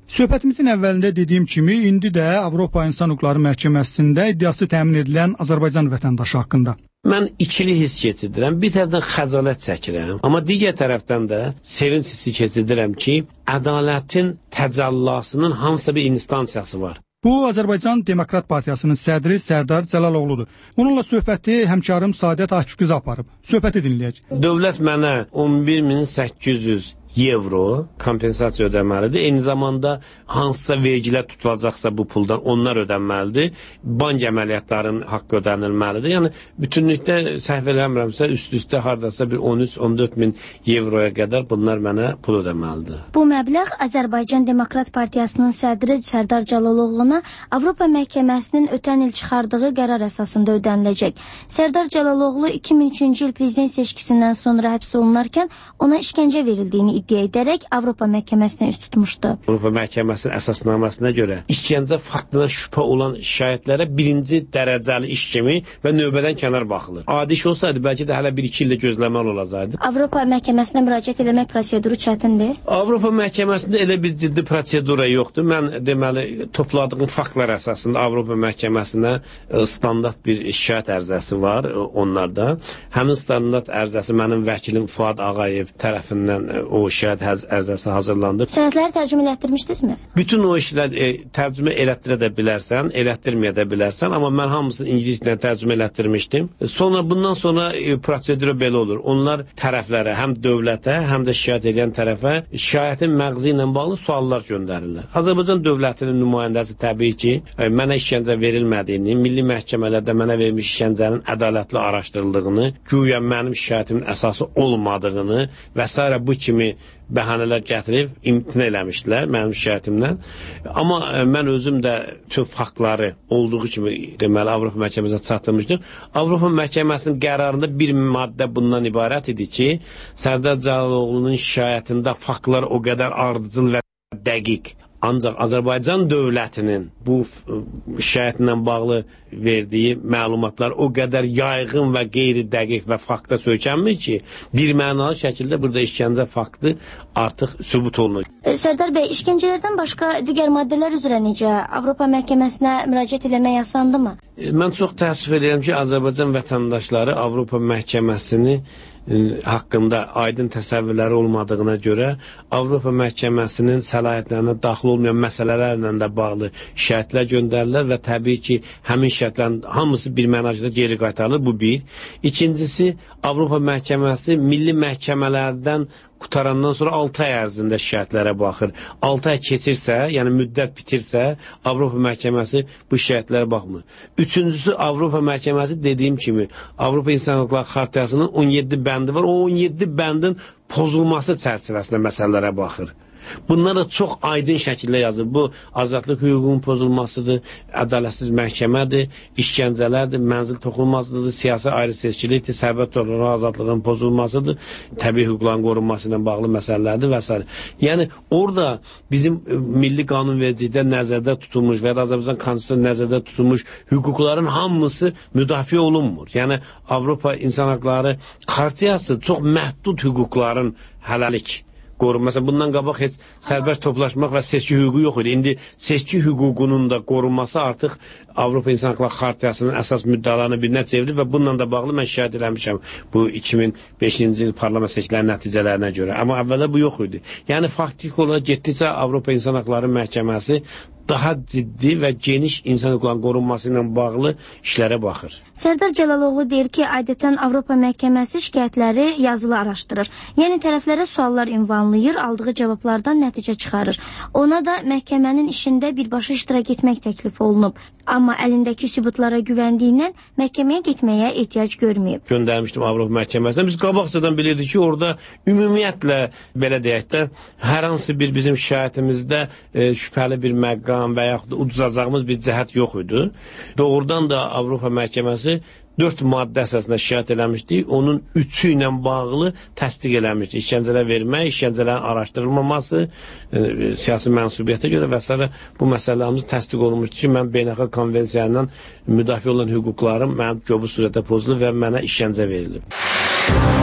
Söhbətimizin əvvəlində dediyim kimi, indi də Avropa İnsan Hüquqları Məhkəməsində iddiası təmin edilən Azərbaycan vətəndaşı haqqında. Mən ikili hiss keçirdirəm. Bir tərəfdən xəcalət çəkirəm, amma digər tərəfdən də sevinç hissi keçirdirəm ki, ədalətin təcəllasının hansısa bir instansiyası var. Bu, Azərbaycan Demokrat Partiyasının sədri Sərdar Cəlaloğludur. Bununla söhbəti həmkarım Saadət Akif qızı aparıb. Söhbəti dinləyək. Dövlət mənə on bir min səkkiz yüz evro kompensasiya ödəməlidir. Eyni zamanda hansısa vergilər tutulacaqsa bu puldan onlar ödənməlidir. Bank əməliyyatlarının haqqı ödənilməlidir. Yəni bütünlükdə səhv eləmirəmsə üst-üstə hardasa bir on üç on dörd min evroya qədər bunlar mənə pul ödəməlidir. Bu məbləğ Azərbaycan Demokrat Partiyasının sədri Sərdar Cəlaloğluna Avropa Məhkəməsinin ötən il çıxardığı qərar əsasında ödəniləcək. Sərdar Cəlaloğlu iki min üçüncü il prezident seçkisindən sonra həbs olunarkən ona işgəncə verildiyini iddia edərək Avropa Məhkəməsinə üst tutmuşdu. Avropa Məhkəməsinin əsasnaməsinə görə işgəncə faktına şübhə olan şikayətlərə birinci dərəcəli iş kimi və növbədən kənar baxılır. Adi iş olsaydı bəlkə də hələ bir iki ildə gözləməli olacaqdı. Avropa Məhkəməsinə müraciət etmək proseduru çətindir. Avropa Məhkəməsində elə bir ciddi prosedura yoxdur. Mən deməli topladığım faktlar əsasında Avropa Məhkəməsinə standart bir şikayət ərizəsi var onlarda. Həmin standart ərizəsi mənim vəkilim Fuad Ağayev tərəfindən o şikayət ərizəsi hazırlandı. Sənədləri tərcümə elətdirmişdinizmi? Bütün o işlər e, tərcümə elətdirə də bilərsən, elətdirməyə də bilərsən, amma mən hamısını ingilis dilində tərcümə elətdirmişdim. Sonra bundan sonra e, prosedura belə olur. Onlar tərəflərə, həm dövlətə, həm də şikayət edən tərəfə şikayətin məğzi ilə bağlı suallar göndərirlər. Azərbaycan dövlətinin nümayəndəsi təbii ki, e, mənə işgəncə verilmədiyini, milli məhkəmələrdə mənə verilmiş işgəncənin ədalətli araşdırıldığını, güya mənim şikayətimin əsası olmadığını və s. bu kimi bəhanələr gətirib imtina eləmişdilər mənim şikayətimdən. Amma ə, mən özüm də tüm faktları olduğu kimi deməli Avropa Məhkəməsinə çatdırmışdım. Avropa Məhkəməsinin qərarında bir maddə bundan ibarət idi ki, Sərdar Cəlaloğlu'nun şikayətində faktlar o qədər ardıcıl və dəqiq. Ancaq Azərbaycan dövlətinin bu şikayətlə bağlı verdiyi məlumatlar o qədər yayğın və qeyri-dəqiq və fakta söykənmir ki, bir mənalı şəkildə burada işgəncə faktı artıq sübut olunur. Sərdar bəy, işgəncələrdən başqa digər maddələr üzrə necə Avropa Məhkəməsinə müraciət etmək asandımı? Mən çox təəssüf edirəm ki, Azərbaycan vətəndaşları Avropa Məhkəməsini haqqında aydın təsəvvürləri olmadığına görə Avropa Məhkəməsinin səlahiyyətlərinə daxil olmayan məsələlərlə də bağlı şikayətlər göndərirlər və təbii ki, həmin şikayətlərin hamısı bir mənacıda geri qaytarılır, bu bir. İkincisi, Avropa Məhkəməsi milli məhkəmələrdən qutarandan sonra altı ay ərzində şikayətlərə baxır. altı ay keçirsə, yəni müddət bitirsə, Avropa Məhkəməsi bu şikayətlərə baxmır. Üçüncüsü, Avropa Məhkəməsi dediyim kimi, Avropa İnsan Hüquqları Xartiyasının on yeddi bəndi var. O on yeddi bəndin pozulması çərçivəsində məsələlərə baxır. Bunlar da çox aydın şəkildə yazılır. Bu, azadlıq hüququnun pozulmasıdır, ədalətsiz məhkəmədir, işgəncələrdir, mənzil toxunmasıdır, siyasi ayrı-seçkilikdir, sərbəst toplum azadlığının pozulmasıdır, təbii hüquqların qorunması ilə bağlı məsələlərdir və s. Yəni, orada bizim milli qanunvericilikdə nəzərdə tutulmuş və ya Azərbaycan konstitusiyasında nəzərdə tutulmuş hüquqların hamısı müdafiə olunmur. Yəni, Avropa İnsan Hüquqları Xartiyası çox məhdud hüquqların hələlik qorunur. Məsələn, bundan qabaq heç sərbəst toplaşmaq və seçki hüququ yox idi. İndi seçki hüququnun da qorunması artıq Avropa İnsan Hüquqları Xartiyasının əsas müddəalarının birinə çevrilir və bununla da bağlı mən şikayət eləmişəm bu iki min beşinci il parlament seçkilərinin nəticələrinə görə. Amma əvvəldə bu yox idi. Yəni, faktik olaraq getdikcə Avropa İnsan Hüquqları Məhkəməsi daha ciddi və geniş insan hüquqlarının qorunması ilə bağlı işlərə baxır. Sərdar Cəlaloğlu deyir ki, adətən Avropa Məhkəməsi şikayətləri yazılı araşdırır. Yəni tərəflərə suallar ünvanlayır, aldığı cavablardan nəticə çıxarır. Ona da məhkəmənin işində birbaşa iştirak etmək təklif olunub. Amma əlindəki sübutlara güvəndiyindən məhkəməyə getməyə ehtiyac görməyib. Göndərmişdim Avropa Məhkəməsinə. Biz qabaqcadan bilirdik ki, orada ümumiyyətlə, belə deyək də, hər hansı bir bizim şikayətimizdə e, şübhəli bir məqam və yaxud da uduzacağımız bir cəhət yox idi. Doğrudan da Avropa Məhkəməsi dörd maddə əsasında şikayət eləmişdi. Onun üçü ilə bağlı təsdiq eləmişdi. İşgəncələr vermək, işgəncələrin araşdırılmaması, e, siyasi mənsubiyyətə görə və s. bu məsələlərimiz təsdiq olunmuşdu ki, mən beynəlxalq konvensiyandan müdafiə olan hüquqlarım mənim göbü surətdə pozulur və mənə işgəncə verilib.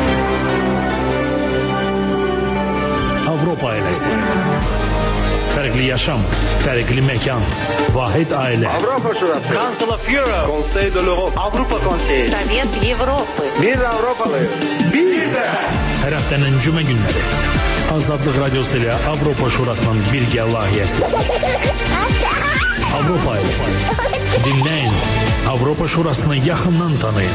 Avropa ailəsi. fərqli yaşam, fərqli məkan, vahid ailə. Avropa Şurası. Council of Europe. Conseil de l'Europe. Avrupa Konseyi. Sovyet Avropa. Biz Avrupalıyız. Bir de. Hər həftənin cümə günləri Azadlıq Radiosu ilə Avropa Şurasının birgə layihəsi. Avropa ailəsi. Dinləyin, Avropa Şurasını yaxından tanıyın.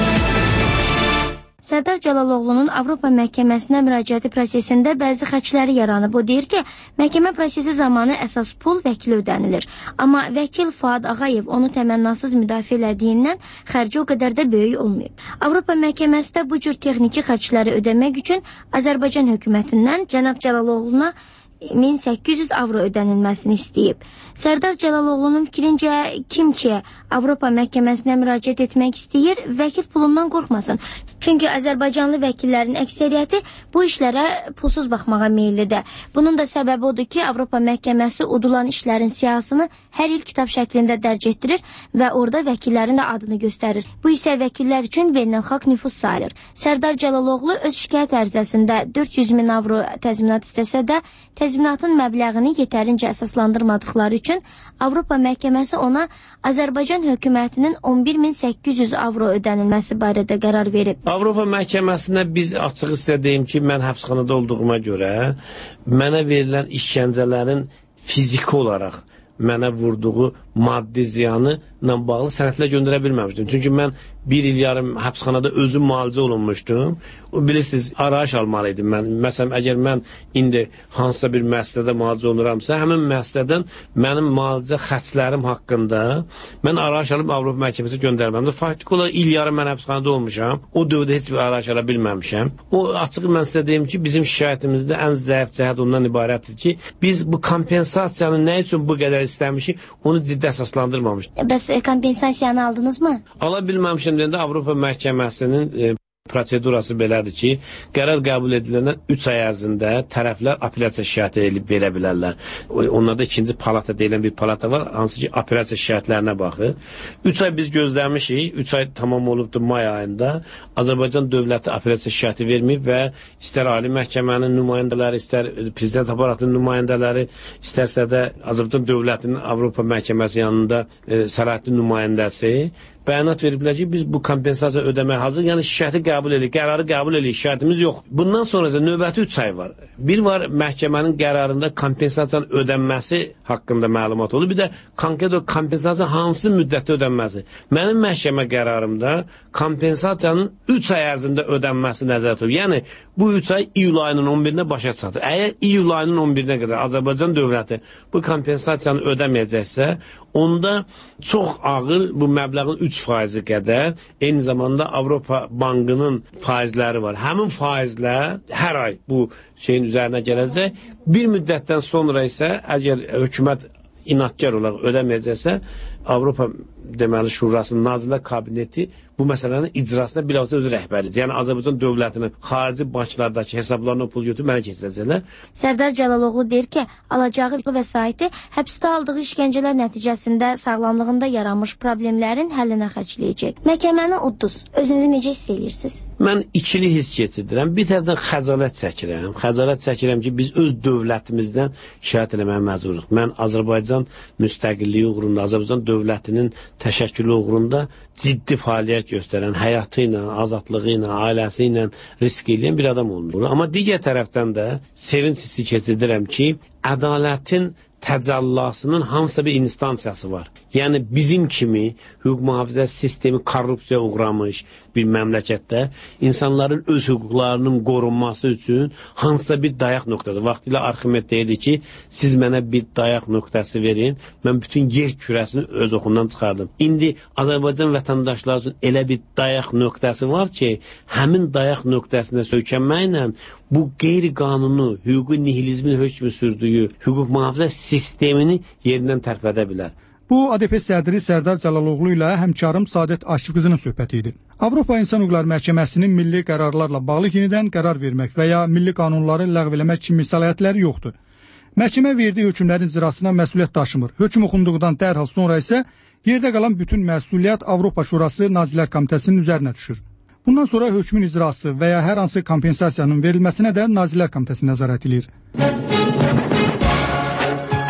Sərdar Cəlaloğlu'nun Avropa məhkəməsinə müraciəti prosesində bəzi xərcləri yaranıb. O deyir ki, məhkəmə prosesi zamanı əsas pul vəkil ödənilir. Amma vəkil Fuad Ağayev onu təmənnasız müdafiə elədiyindən xərci o qədər də böyük olmayıb. Avropa məhkəməsi də bu cür texniki xərcləri ödəmək üçün Azərbaycan hökumətindən cənab Cəlaloğlu'na min səkkiz yüz avro ödənilməsini istəyib. Sərdar Cəlaloğlu'nun fikrincə kim ki Avropa məhkəməsinə müraciət etmək istəyir, vəkil pulundan qorxmasın. Çünki Azərbaycanlı vəkillərin əksəriyyəti bu işlərə pulsuz baxmağa meyillidir. Bunun da səbəbi odur ki, Avropa məhkəməsi udulan işlərin siyahısını hər il kitab şəklində dərc etdirir və orada vəkillərin də adını göstərir. Bu isə vəkillər üçün beynəlxalq nüfuz sayılır. Sərdar Cəlaloğlu öz şikayət ərizəsində dörd yüz min avro təzminat istəsə də, təzminatın məbləğini yetərincə əsaslandırmadıqları üçün Avropa məhkəməsi ona Azərbaycan hökumətinin on bir min səkkiz yüz avro ödənilməsi barədə qərar verib. Avropa məhkəməsinə biz açıq sizə deyim ki, mən həbsxanada olduğuma görə mənə verilən işgəncələrin fiziki olaraq mənə vurduğu maddi ziyanı ilə bağlı sənədlər göndərə bilməmişdim. Çünki mən bir il yarım həbsxanada özüm müalicə olunmuşdum. Bilirsiniz, arayış almalıydım mən. Məsələn, əgər mən indi hansısa bir müəssisədə müalicə olunuramsa, həmin müəssisədən mənim müalicə xərclərim haqqında mən arayış alıb Avropa məhkəməsinə göndərməm. Faktik olaraq il yarım mən həbsxanada olmuşam. O dövrdə heç bir arayış ala bilməmişəm. O açıq mən sizə deyim ki, bizim şikayətimizdə ən zəif cəhət ondan ibarətdir ki, biz bu kompensasiyanı nə üçün bu qədər istəmişik, onu ciddi əsaslandırmamışıq. Bəs e, kompensasiyanı aldınız mı? Ala bilməmişəm deyəndə Avropa məhkəməsinin e, prosedurası belədir ki, qərar qəbul ediləndən üç ay ərzində tərəflər apellyasiya şikayəti edib verə bilərlər. Onlarda ikinci palata deyilən bir palata var, hansı ki, apellyasiya şikayətlərinə baxır. üç ay biz gözləmişik, üç ay tamam olubdur may ayında. Azərbaycan dövləti apellyasiya şikayəti verməyib və istər ali məhkəmənin nümayəndələri, istər prezident aparatının nümayəndələri, istərsə də Azərbaycan dövlətinin Avropa məhkəməsi yanında e, səlahiyyətli nümayəndəsi bəyanat veriblər ki, biz bu kompensasiya ödəməyə hazır, yəni şikayəti qəbul edirik, qərarı qəbul edirik, şikayətimiz yox. Bundan sonra isə növbəti üç ay var. Bir var məhkəmənin qərarında kompensasiyanın ödənməsi haqqında məlumat olur, bir də konkret o kompensasiya hansı müddətdə ödənməsi. Mənim məhkəmə qərarımda kompensasiyanın üç ay ərzində ödənməsi nəzərdə tutulur. Yəni, bu üç ay iyul ayının on birinə başa çatır. Əgər iyul ayının on birinə qədər Azərbaycan dövləti bu kompensasiyanı ödəməyəcəksə, onda çox ağır bu məbləğin üç faizi qədər, eyni zamanda Avropa Bankının faizləri var. Həmin faizlər hər ay bu şeyin üzərinə gələcək. Bir müddətdən sonra isə əgər hökumət inadkar olaraq ödəməyəcəksə, Avropa deməli Şurasının Nazirlər Kabineti bu məsələnin icrasına bilavasitə özü rəhbəridir. Yəni Azərbaycan dövlətinin xarici banklardakı hesablarına pul götürüb mənə keçirəcəklər. Sərdar Cəlaloğlu deyir ki, alacağı vəsaiti həbsdə aldığı işgəncələr nəticəsində sağlamlığında yaranmış problemlərin həllinə xərcləyəcək. Məhkəməni udduz. Özünüzü necə hiss edirsiniz? Mən ikili hiss keçirdirəm. Bir tərəfdən xəcalət çəkirəm. Xəcalət çəkirəm ki, biz öz dövlətimizdən şikayət eləməyə məcburuq. Mən Azərbaycan müstəqilliyi uğrunda, Azərbaycan dövlətinin təşəkkülü uğrunda ciddi fəaliyyət göstərən, həyatı ilə, azadlığı ilə, ailəsi ilə risk edən bir adam olmur. Amma digər tərəfdən də sevinç hissi keçirdirəm ki, ədalətin təcəllasının hansısa bir instansiyası var. Yəni bizim kimi hüquq mühafizə sistemi korrupsiyaya uğramış bir məmləkətdə insanların öz hüquqlarının qorunması üçün hansısa bir dayaq nöqtəsi. Vaxtilə Arximed deyirdi ki, siz mənə bir dayaq nöqtəsi verin, mən bütün yer kürəsini öz oxundan çıxardım. İndi Azərbaycan vətəndaşları üçün elə bir dayaq nöqtəsi var ki, həmin dayaq nöqtəsinə söykənməklə bu qeyri-qanunu, hüquqi nihilizmin hökmü sürdüyü hüquq mühafizə sistemini yerindən tərpədə bilər. Bu, A D P sədri Sərdar Cəlaloğlu ilə həmkarım Sadət Aşıqızının söhbəti idi. Avropa İnsan Hüquqları Məhkəməsinin milli qərarlarla bağlı yenidən qərar vermək və ya milli qanunları ləğv eləmək kimi səlahiyyətləri yoxdur. Məhkəmə verdiyi hökmlərin icrasına məsuliyyət daşımır. Hökm oxunduqdan dərhal sonra isə yerdə qalan bütün məsuliyyət Avropa Şurası Nazirlər Komitəsinin üzərinə düşür. Bundan sonra hökmün icrası və ya hər hansı kompensasiyanın verilməsinə də Nazirlər Komitəsi nəzarət edir.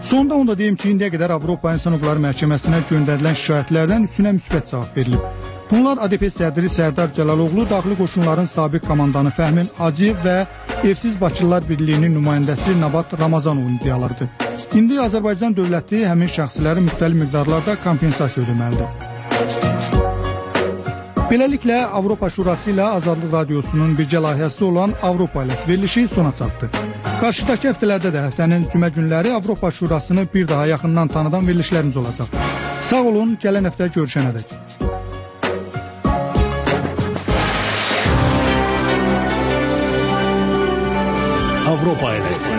Sonda onu da deyim ki, indiyə qədər Avropa İnsan Hüquqları Məhkəməsinə göndərilən şikayətlərdən üçünə müsbət cavab verilib. Bunlar A D P sədri Sərdar Cəlaloğlu, daxili qoşunların sabiq komandanı Fəhmin Hacıyev və Evsiz Bakılılar Birliyinin nümayəndəsi Nabat Ramazanovun iddialarıdır. İndi Azərbaycan dövləti həmin şəxsləri müxtəlif miqdarlarda kompensasiya ödəməlidir. Beləliklə, Avropa Şurası ilə Azadlıq Radiosunun birgə layihəsi olan Avropa ilə verilişi sona çatdı. Qarşıdakı həftələrdə də həftənin cümə günləri Avropa Şurasını bir daha yaxından tanıdan verilişlərimiz olacaq. Sağ olun, gələn həftə görüşənədək. Avropa ailəsi.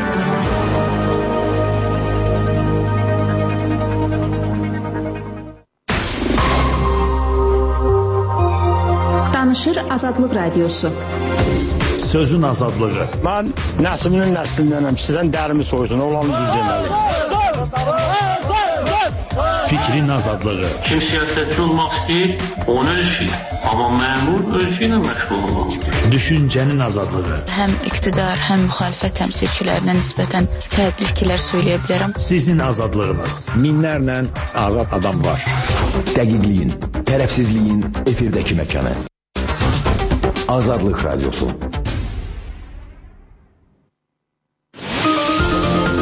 Danışır Azadlıq Radiosu. Sözün azadlığı. Mən nəslinin nəslindənəm, sizdən dərimi soysun, olanı düz deməli. Fikrin azadlığı. Kim siyasətçi olmaq istəyir, onu öz işi. Amma məmur öz işi ilə məşğul olmalıdır. Düşüncənin azadlığı. Həm iqtidar, həm müxalifət təmsilçilərinə nisbətən fərqli fikirlər söyləyə bilərəm. Sizin azadlığınız. Minlərlə azad adam var. Dəqiqliyin, tərəfsizliyin efirdəki məkanı. Azadlıq Radiosu.